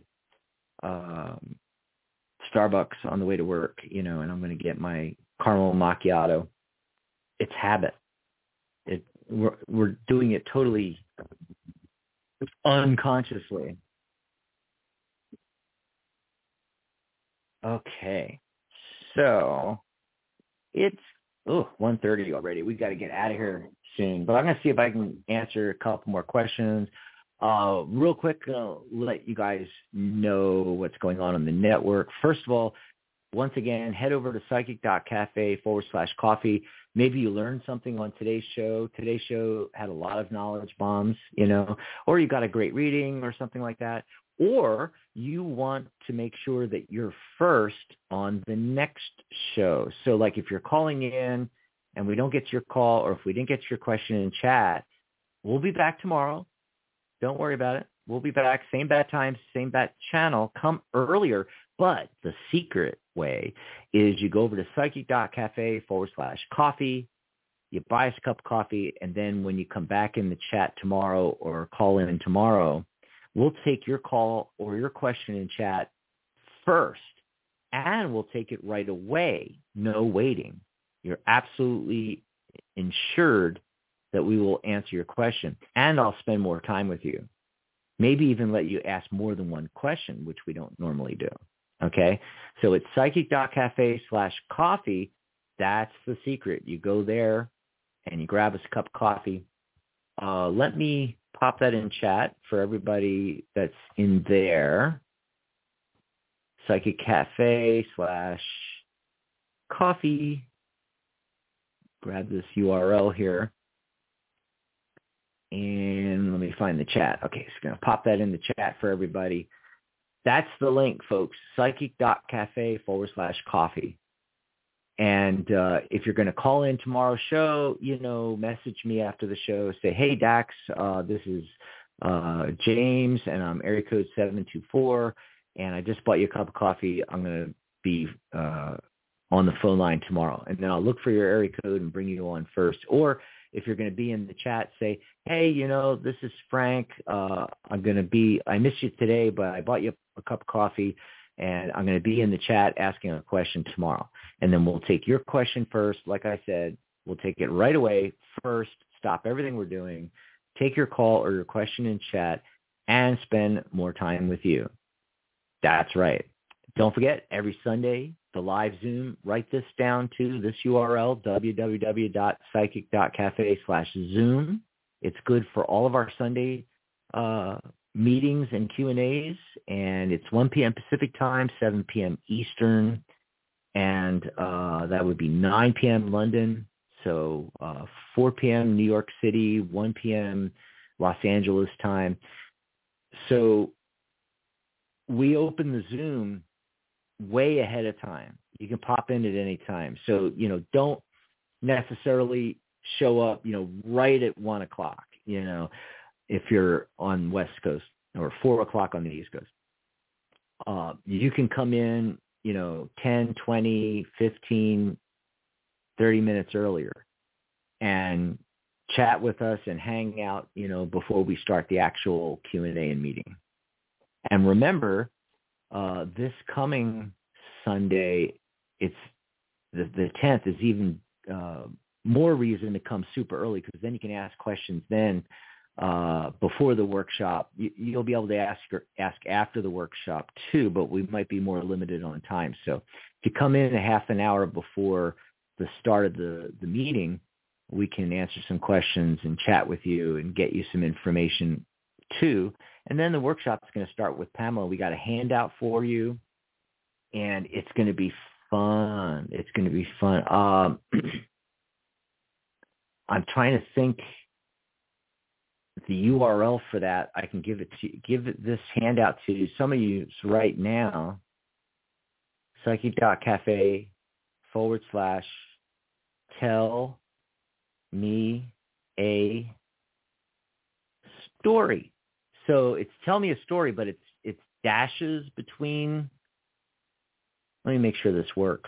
Starbucks on the way to work, and I'm going to get my caramel macchiato. it's habit. We're doing it totally unconsciously. Okay, so it's 1:30 already. We got to get out of here soon, but I'm going to see if I can answer a couple more questions. Real quick, let you guys know what's going on the network. First of all, once again, head over to psychic.cafe/coffee. Maybe you learned something on today's show. Today's show had a lot of knowledge bombs, or you got a great reading or something like that. Or you want to make sure that you're first on the next show. So like if you're calling in and we don't get to your call, or if we didn't get to your question in chat, we'll be back tomorrow. Don't worry about it. We'll be back. Same bad time, same bad channel. Come earlier. But the secret way is you go over to psychic.cafe/coffee. You buy us a cup of coffee. And then when you come back in the chat tomorrow or call in tomorrow, we'll take your call or your question in chat first. And we'll take it right away. No waiting. You're absolutely ensured that we will answer your question. And I'll spend more time with you. Maybe even let you ask more than one question, which we don't normally do. Okay? So it's psychic.cafe/coffee. That's the secret. You go there and you grab us a cup of coffee. Let me pop that in chat for everybody that's in there. Psychic Cafe/coffee. Grab this URL here. And let me find the chat. Okay, so I'm going to pop that in the chat for everybody. That's the link, folks, psychic.cafe/coffee. And if you're going to call in tomorrow's show, message me after the show. Say, hey, Dax, this is James, and I'm area code 724, and I just bought you a cup of coffee. I'm going to be on the phone line tomorrow. And then I'll look for your area code and bring you on first. Or if you're going to be in the chat, say, hey, this is Frank. I missed you today, but I bought you a cup of coffee, and I'm going to be in the chat asking a question tomorrow. And then we'll take your question first. Like I said, we'll take it right away first, stop everything we're doing, take your call or your question in chat, and spend more time with you. That's right. Don't forget, every Sunday, the live Zoom, write this down to this URL, www.psychic.cafe/Zoom. It's good for all of our Sunday meetings and Q&As, and it's 1 p.m. Pacific time, 7 p.m. Eastern, and that would be 9 p.m. London, so 4 p.m. New York City, 1 p.m. Los Angeles time. So we open the Zoom way ahead of time. You can pop in at any time. So, don't necessarily show up, right at 1 o'clock, if you're on West Coast, or 4 o'clock on the East Coast. You can come in, 10, 20, 15, 30 minutes earlier and chat with us and hang out, before we start the actual Q&A and meeting. And remember, this coming Sunday, it's the 10th is even more reason to come super early, because then you can ask questions then before the workshop. You'll be able to ask after the workshop too, but we might be more limited on time. So if you come in a half an hour before the start of the meeting, we can answer some questions and chat with you and get you some information too. And then the workshop is going to start with Pamela. We got a handout for you, and it's going to be fun. It's going to be fun. I'm trying to think the URL for that. I can give this handout to some of you right now. Psychic.cafe/tell me a story. So it's tell me a story, but it's dashes between. Let me make sure this works.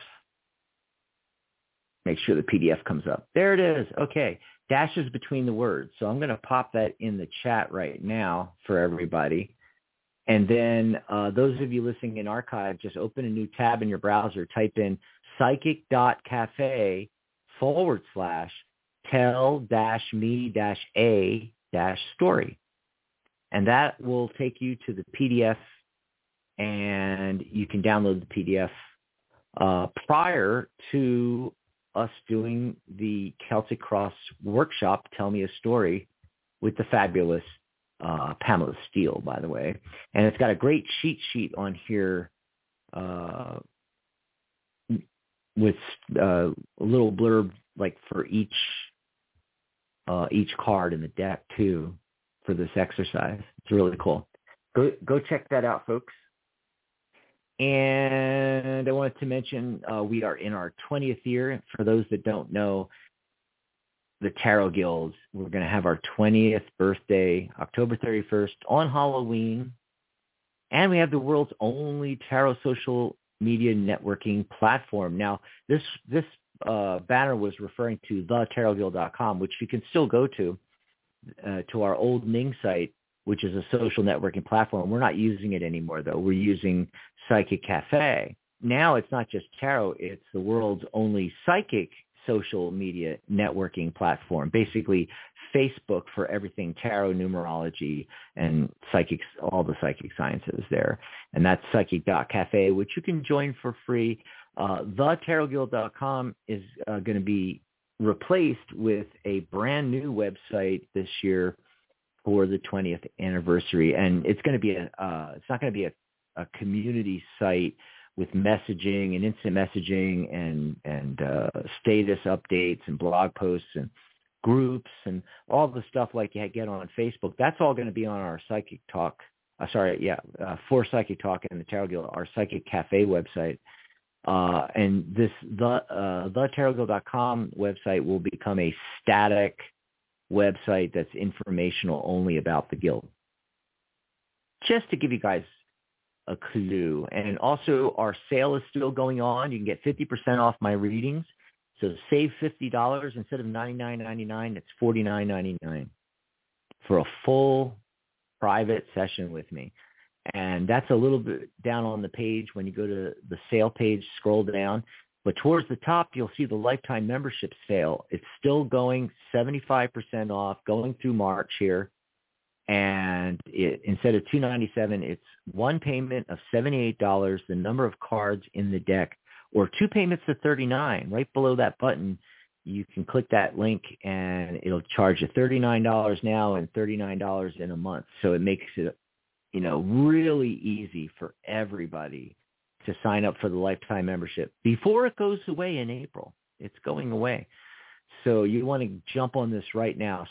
Make sure the PDF comes up. There it is. Okay. Dashes between the words. So I'm going to pop that in the chat right now for everybody. And then those of you listening in archive, just open a new tab in your browser, type in psychic.cafe tell-me-a-story. And that will take you to the PDF, and you can download the PDF prior to us doing the Celtic Cross workshop, Tell Me a Story, with the fabulous Pamela Steele, by the way. And it's got a great cheat sheet on here with a little blurb like for each card in the deck too for this exercise. It's really cool. Go check that out, folks. And I wanted to mention we are in our 20th year. For those that don't know, the Tarot Guild, we're going to have our 20th birthday, October 31st, on Halloween. And we have the world's only tarot social media networking platform. Now, this banner was referring to thetarotguild.com, which you can still go to our old Ning site, which is a social networking platform. We're not using it anymore, though. We're using Psychic Cafe. Now it's not just tarot. It's the world's only psychic social media networking platform, basically Facebook for everything tarot, numerology, and psychics, all the psychic sciences there. And that's psychic.cafe, which you can join for free. TheTarotGuild.com is going to be replaced with a brand new website this year for the 20th anniversary. And it's going to be it's not going to be a community site with messaging and instant messaging and status updates and blog posts and groups and all the stuff like you get on Facebook. That's all going to be on our Psychic Talk. For Psychic Talk and the Tarot Guild, our Psychic Cafe website. And this thetarotguild.com website will become a static website that's informational only about the guild. Just to give you guys a clue. And also our sale is still going on. You can get 50% off my readings. So save $50 instead of $99.99. It's $49.99 for a full private session with me. And that's a little bit down on the page when you go to the sale page, scroll down. But towards the top, you'll see the lifetime membership sale. It's still going 75% off, going through March here. And instead of $297, it's one payment of $78, the number of cards in the deck, or two payments of $39. Right below that button, you can click that link, and it'll charge you $39 now and $39 in a month. So it makes it, really easy for everybody to sign up for the lifetime membership before it goes away in April. It's going away. So you want to jump on this right now,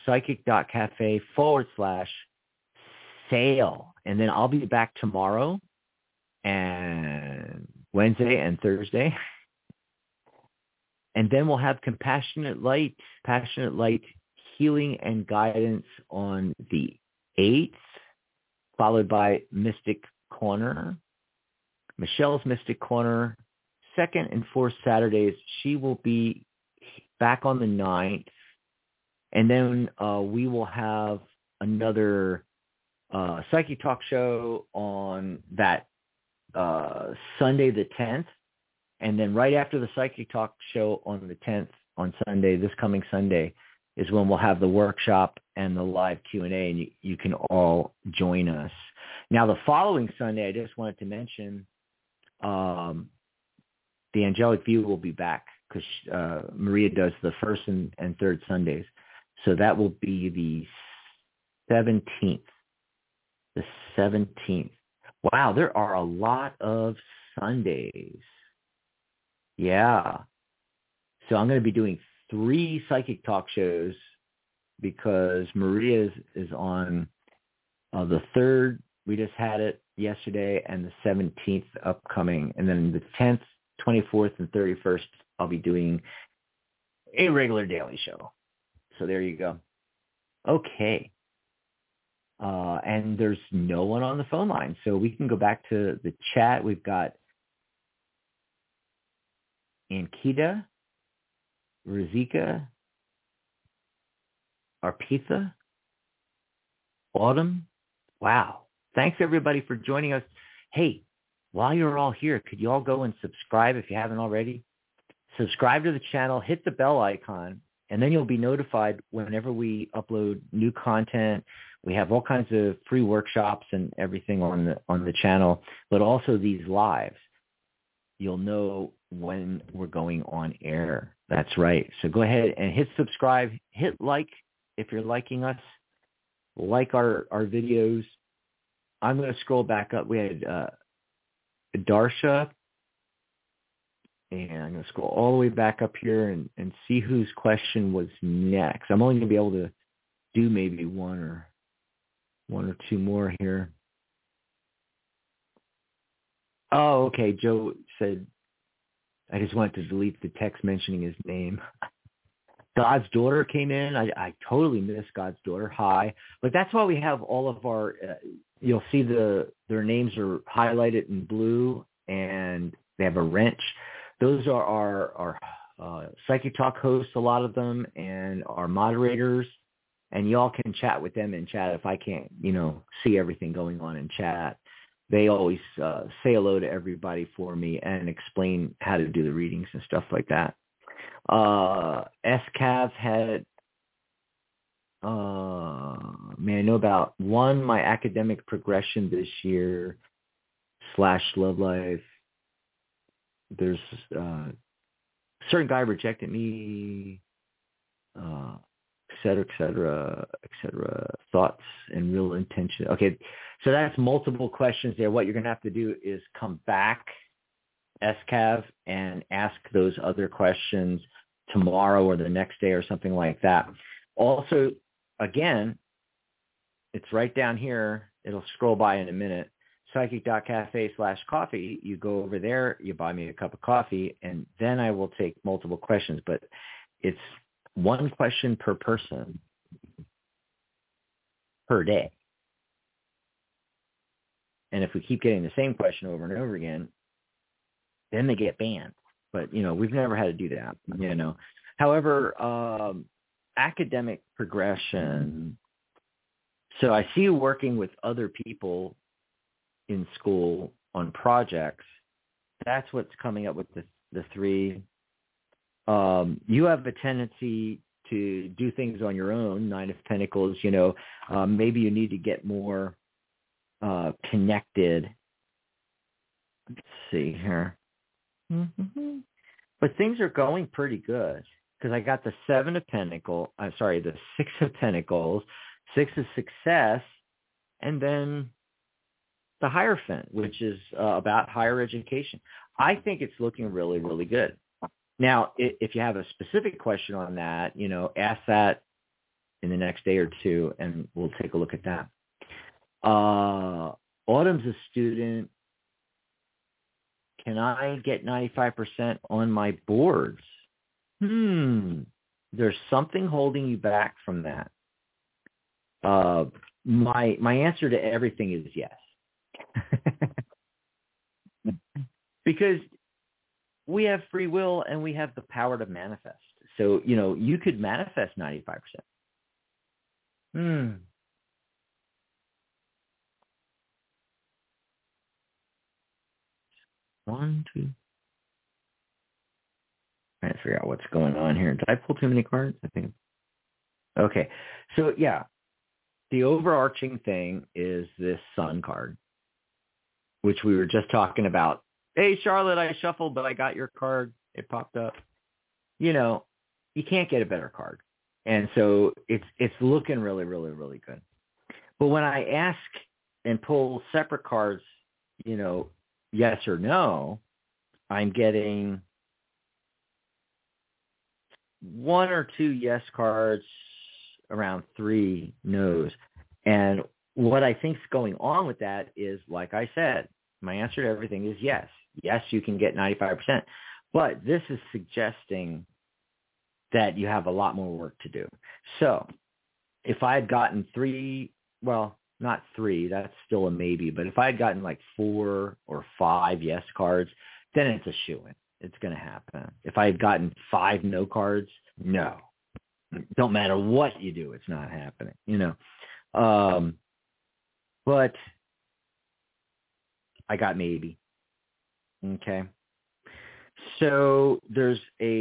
psychic.cafe/sale. And then I'll be back tomorrow and Wednesday and Thursday. And then we'll have Passionate Light Healing and Guidance on the 8th, followed by Mystic Corner. Michelle's Mystic Corner, second and fourth Saturdays. She will be back on the 9th. And then we will have another Psychic Talk show on that Sunday the 10th. And then right after the Psychic Talk show on the 10th, on Sunday, this coming Sunday, is when we'll have the workshop and the live Q&A, and you can all join us. Now, the following Sunday, I just wanted to mention the Angelic View will be back because Maria does the first and third Sundays. So that will be the 17th. The 17th. Wow, there are a lot of Sundays. Yeah. So I'm going to be doing 3 Psychic Talk shows because Maria is on the 3rd. We just had it yesterday, and the 17th upcoming. And then the 10th, 24th, and 31st, I'll be doing a regular daily show. So there you go. Okay. And there's no one on the phone line, so we can go back to the chat. We've got Ankita, Rizika, Arpitha, Autumn. Wow. Thanks, everybody, for joining us. Hey, while you're all here, could you all go and subscribe if you haven't already? subscribe to the channel, hit the bell icon, and then you'll be notified whenever we upload new content. We have all kinds of free workshops and everything on the channel, but also these lives. You'll know when we're going on air. That's right. So go ahead and hit subscribe, hit like if you're liking us, like our videos. I'm going to scroll back up. We had Darsha, and I'm going to scroll all the way back up here and see whose question was next. I'm only going to be able to do maybe one or two more here. Oh, okay. Joe said, I just wanted to delete the text mentioning his name. God's daughter came in. I totally missed God's daughter. Hi. But that's why we have all of our, you'll see their names are highlighted in blue and they have a wrench. Those are our Psychic Talk hosts, a lot of them, and our moderators. And y'all can chat with them in chat if I can't, see everything going on in chat. They always say hello to everybody for me and explain how to do the readings and stuff like that. SCAV had, I know about one, my academic progression this year / love life. There's certain guy rejected me, et cetera, thoughts and real intention. Okay, so that's multiple questions there. What you're going to have to do is come back, SCAV, and ask those other questions tomorrow or the next day or something like that. Also, again, it's right down here. It'll scroll by in a minute. Psychic.cafe/coffee. You go over there, you buy me a cup of coffee, and then I will take multiple questions. But it's one question per person per day. And if we keep getting the same question over and over again, then they get banned. But, we've never had to do that, However, academic progression. So I see you working with other people in school on projects. That's what's coming up with the three. You have a tendency to do things on your own, Nine of Pentacles, maybe you need to get more connected. Let's see here. Mm-hmm. But things are going pretty good because I got the the Six of Pentacles, Six of Success, and then the Hierophant, which is about higher education. I think it's looking really, really good. Now, if you have a specific question on that, ask that in the next day or two, and we'll take a look at that. Autumn's a student. Can I get 95% on my boards? There's something holding you back from that. My answer to everything is yes. Because we have free will and we have the power to manifest. So, you could manifest 95%. 1, 2. Trying to figure out what's going on here. Did I pull too many cards? I think. Okay. So, yeah. The overarching thing is this Sun card, which we were just talking about. Hey, Charlotte, I shuffled, but I got your card. It popped up. You can't get a better card. And so it's looking really, really, really good. But when I ask and pull separate cards, yes or no, I'm getting 1 or 2 yes cards, around 3 no's. And what I think's going on with that is, like I said, my answer to everything is yes. Yes, you can get 95%. But this is suggesting that you have a lot more work to do. So if I had gotten 3, well, not 3, that's still a maybe, but if I had gotten like 4 or 5 yes cards, then it's a shoo-in. It's going to happen. If I had gotten 5 no cards, no. Don't matter what you do, it's not happening, But I got maybe. Okay. So there's a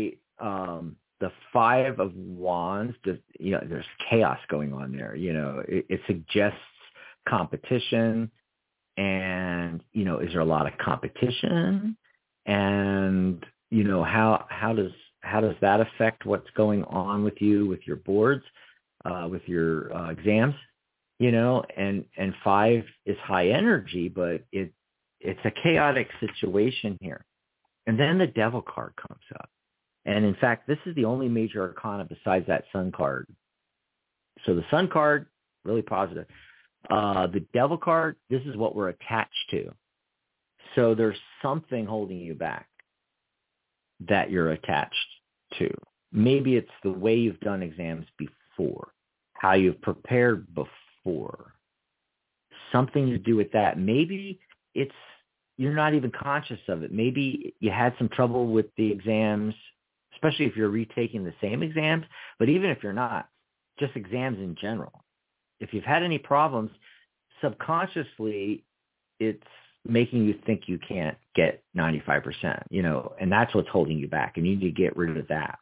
Five of Wands, there's chaos going on there. It suggests competition, and is there a lot of competition? And how does that affect what's going on with you, with your boards, with your exams? And 5 is high energy, but it's a chaotic situation here. And then the Devil card comes up. And in fact, this is the only major arcana besides that Sun card. So the Sun card, really positive. The Devil card, this is what we're attached to. So there's something holding you back that you're attached to. Maybe it's the way you've done exams before, how you've prepared before. Something to do with that. Maybe you're not even conscious of it. Maybe you had some trouble with the exams, especially if you're retaking the same exams. But even if you're not, just exams in general. If you've had any problems, subconsciously, it's making you think you can't get 95%, and that's what's holding you back, and you need to get rid of that.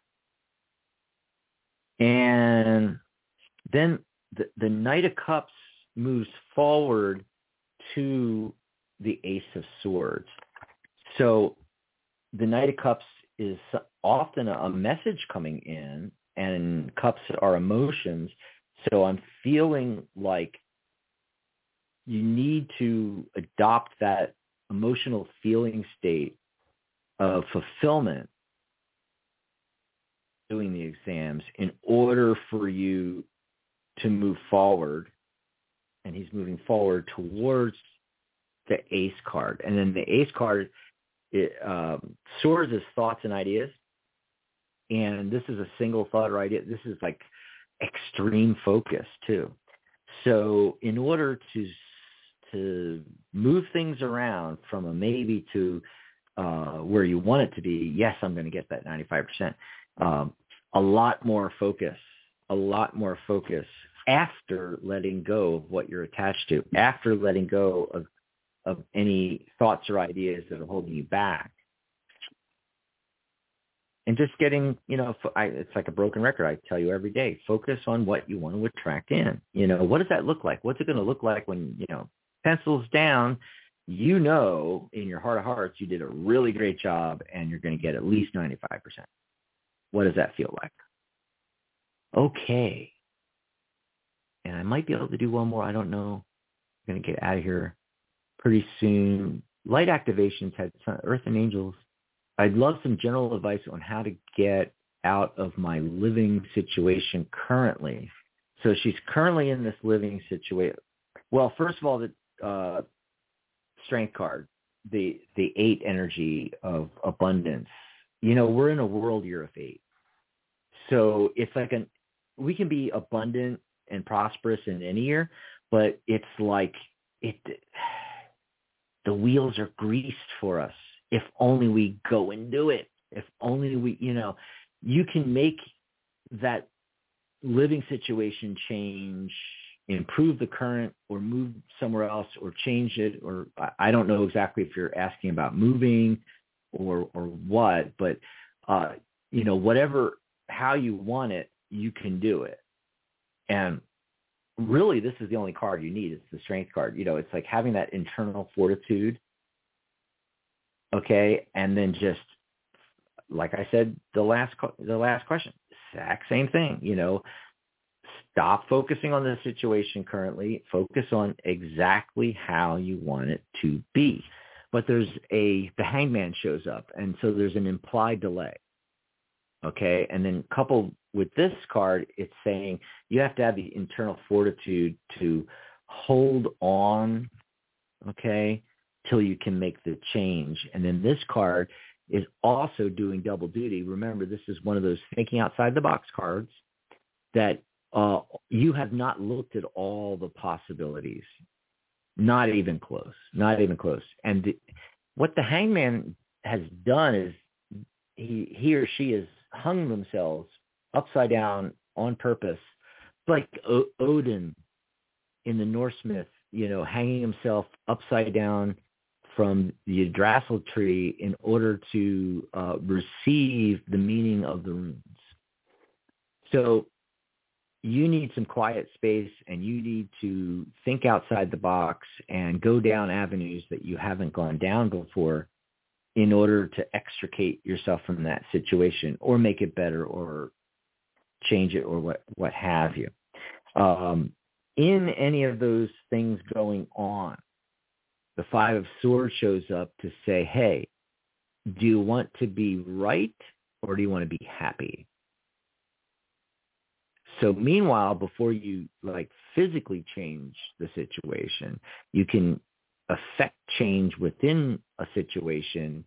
And then the Knight of Cups moves forward to the Ace of Swords. So the Knight of Cups is often a message coming in, and cups are emotions. So I'm feeling like you need to adopt that emotional feeling state of fulfillment doing the exams in order for you to move forward. And he's moving forward towards the Ace card. And then the Ace card, Swords is thoughts and ideas. And this is a single thought or idea. This is like extreme focus too. So in order to move things around from a maybe to where you want it to be, yes, I'm going to get that 95%. A lot more focus after letting go of what you're attached to, after letting go of any thoughts or ideas that are holding you back. And just getting, it's like a broken record. I tell you every day, focus on what you want to attract in. What does that look like? What's it going to look like when, pencils down, in your heart of hearts, you did a really great job and you're going to get at least 95%. What does that feel like? Okay. And I might be able to do one more. I don't know. I'm going to get out of here pretty soon. Light activations had Earth and Angels. I'd love some general advice on how to get out of my living situation currently. So she's currently in this living situation. Well, first of all, the Strength card, the 8 energy of abundance. We're in a world year of 8. So it's like we can be abundant and prosperous in any year, but it's like the wheels are greased for us. If only we go and do it. If only we, you can make that living situation change, improve the current, or move somewhere else, or change it. Or I don't know exactly if you're asking about moving or what, but whatever, how you want it, you can do it. And really, this is the only card you need. It's the Strength card. It's like having that internal fortitude. Okay, and then just like I said, the last question, exact same thing. Stop focusing on the situation currently. Focus on exactly how you want it to be. But the Hangman shows up, and so there's an implied delay. Okay, and then coupled with this card, it's saying you have to have the internal fortitude to hold on. Okay. Till you can make the change. And then this card is also doing double duty. Remember, this is one of those thinking outside the box cards that you have not looked at all the possibilities. Not even close. And what the Hangman has done is he or she has hung themselves upside down on purpose, like Odin in the Norse myth, hanging himself upside down from the Yggdrasil tree in order to receive the meaning of the runes. So you need some quiet space, and you need to think outside the box and go down avenues that you haven't gone down before in order to extricate yourself from that situation or make it better or change it or what have you. In any of those things going on, the Five of Swords shows up to say, hey, do you want to be right or do you want to be happy? So meanwhile, before you physically change the situation, you can affect change within a situation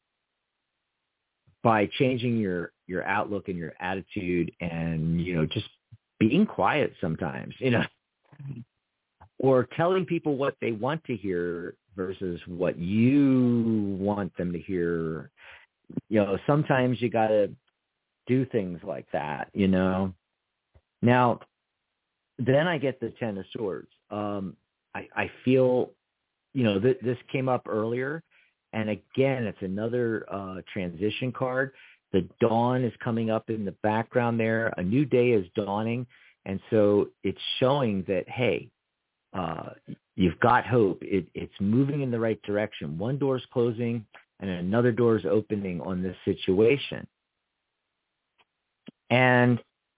by changing your outlook and your attitude and, just being quiet sometimes, or telling people what they want to hear versus what you want them to hear. Sometimes you got to do things like that, Now, then I get the Ten of Swords. I feel, this came up earlier. And again, it's another transition card. The dawn is coming up in the background there. A new day is dawning. And so it's showing that, hey, you've got hope. It's moving in the right direction. One door is closing and another door is opening on this situation. And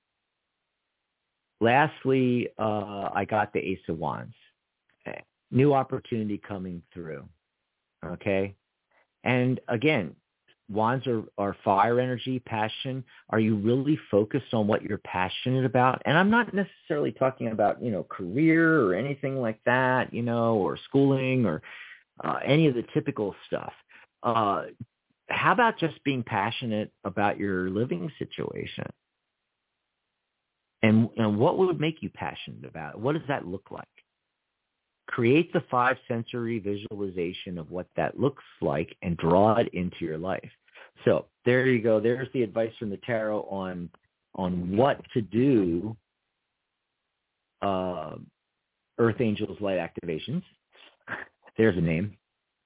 lastly, I got the Ace of Wands. New opportunity coming through. Okay? And again, wands are fire energy, passion. Are you really focused on what you're passionate about? And I'm not necessarily talking about, career or anything like that, or schooling or any of the typical stuff. How about just being passionate about your living situation? And what would make you passionate about it? What does that look like? Create the 5 sensory visualization of what that looks like and draw it into your life. So there you go. There's the advice from the tarot on what to do. Earth Angels Light Activations. There's a name.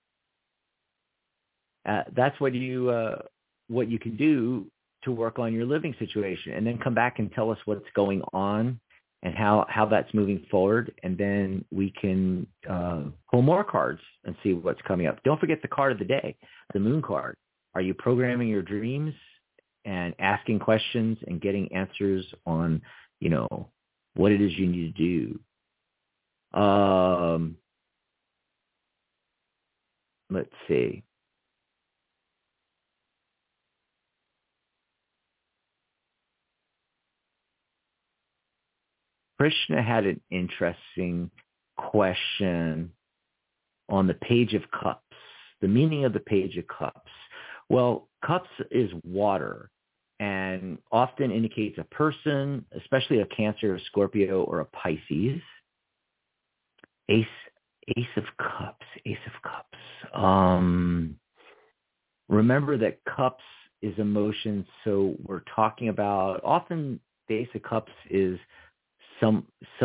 That's what you can do to work on your living situation, and then come back and tell us what's going on and how that's moving forward, and then we can pull more cards and see what's coming up. Don't forget the card of the day, the Moon card. Are you programming your dreams and asking questions and getting answers on, what it is you need to do? Let's see. Krishna had an interesting question on the Page of Cups, the meaning of the Page of Cups. Well, cups is water and often indicates a person, especially a Cancer, a Scorpio, or a Pisces. Ace of Cups. Remember that cups is emotion, so we're talking about, often the Ace of Cups is some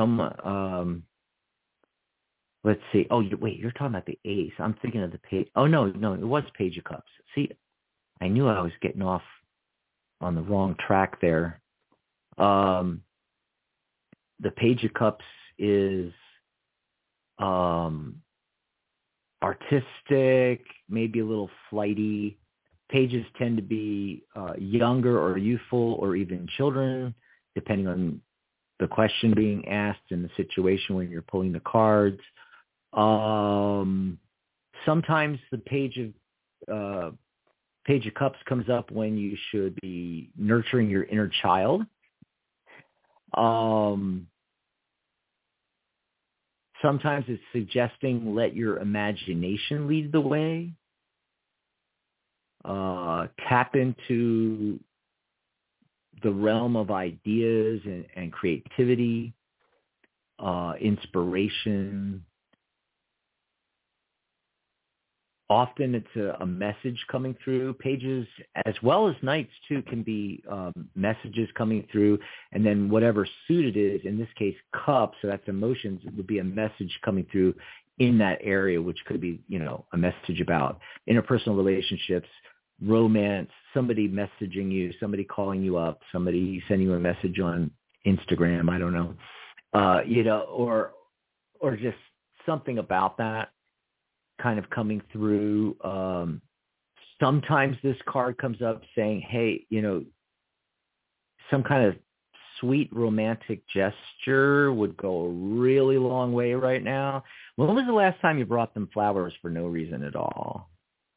let's see. Oh, wait, you're talking about the Ace. I'm thinking of the Page. Oh, no, it was Page of Cups. See, I knew I was getting off on the wrong track there. The Page of Cups is artistic, maybe a little flighty. Pages tend to be younger or youthful or even children, depending on the question being asked and the situation when you're pulling the cards. Sometimes the Page of Cups comes up when you should be nurturing your inner child. Sometimes it's suggesting let your imagination lead the way. Tap into the realm of ideas and creativity, inspiration. Often it's a message coming through. Pages, as well as Knights too, can be messages coming through, and then whatever suit it is, in this case Cups, so that's emotions, it would be a message coming through in that area, which could be, a message about interpersonal relationships, romance, somebody messaging you, somebody calling you up, somebody sending you a message on Instagram, I don't know, or just something about that kind of coming through. Sometimes this card comes up saying, hey, some kind of sweet romantic gesture would go a really long way right now. When was the last time you brought them flowers for no reason at all?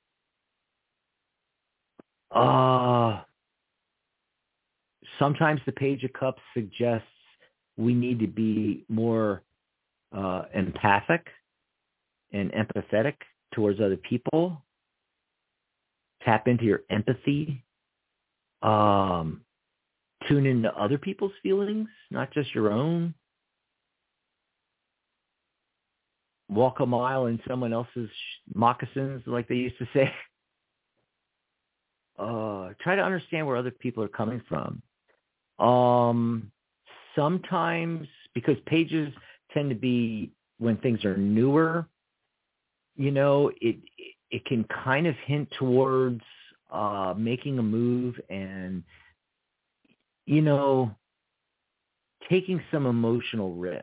Sometimes the Page of Cups suggests we need to be more empathic and empathetic towards other people. Tap into your empathy. Tune into other people's feelings, not just your own. Walk a mile in someone else's moccasins, like they used to say. Try to understand where other people are coming from. Sometimes, because pages tend to be when things are newer, it can kind of hint towards making a move and, taking some emotional risk.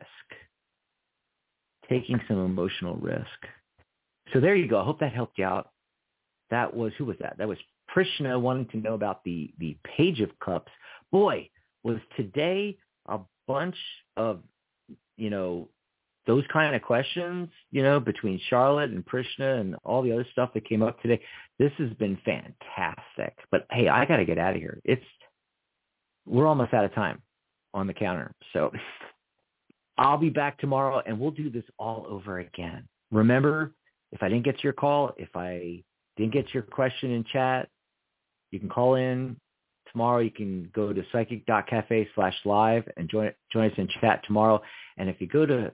So there you go. I hope that helped you out. Who was that? That was Krishna wanting to know about the Page of Cups. Boy, was today a bunch of, those kind of questions, between Charlotte and Krishna and all the other stuff that came up today. This has been fantastic. But hey, I got to get out of here. We're almost out of time on the counter. So I'll be back tomorrow and we'll do this all over again. Remember, if I didn't get to your call, if I didn't get your question in chat, you can call in tomorrow. You can go to psychic.cafe/live and join us in chat tomorrow. And if you go to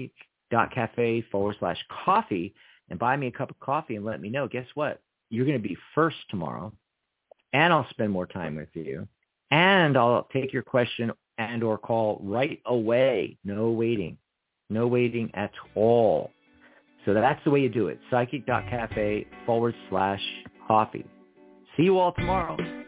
psychic.cafe/coffee and buy me a cup of coffee and let me know, guess what? You're going to be first tomorrow, and I'll spend more time with you, and I'll take your question and or call right away. No waiting at all. So that's the way you do it. Psychic.cafe/coffee. See you all tomorrow.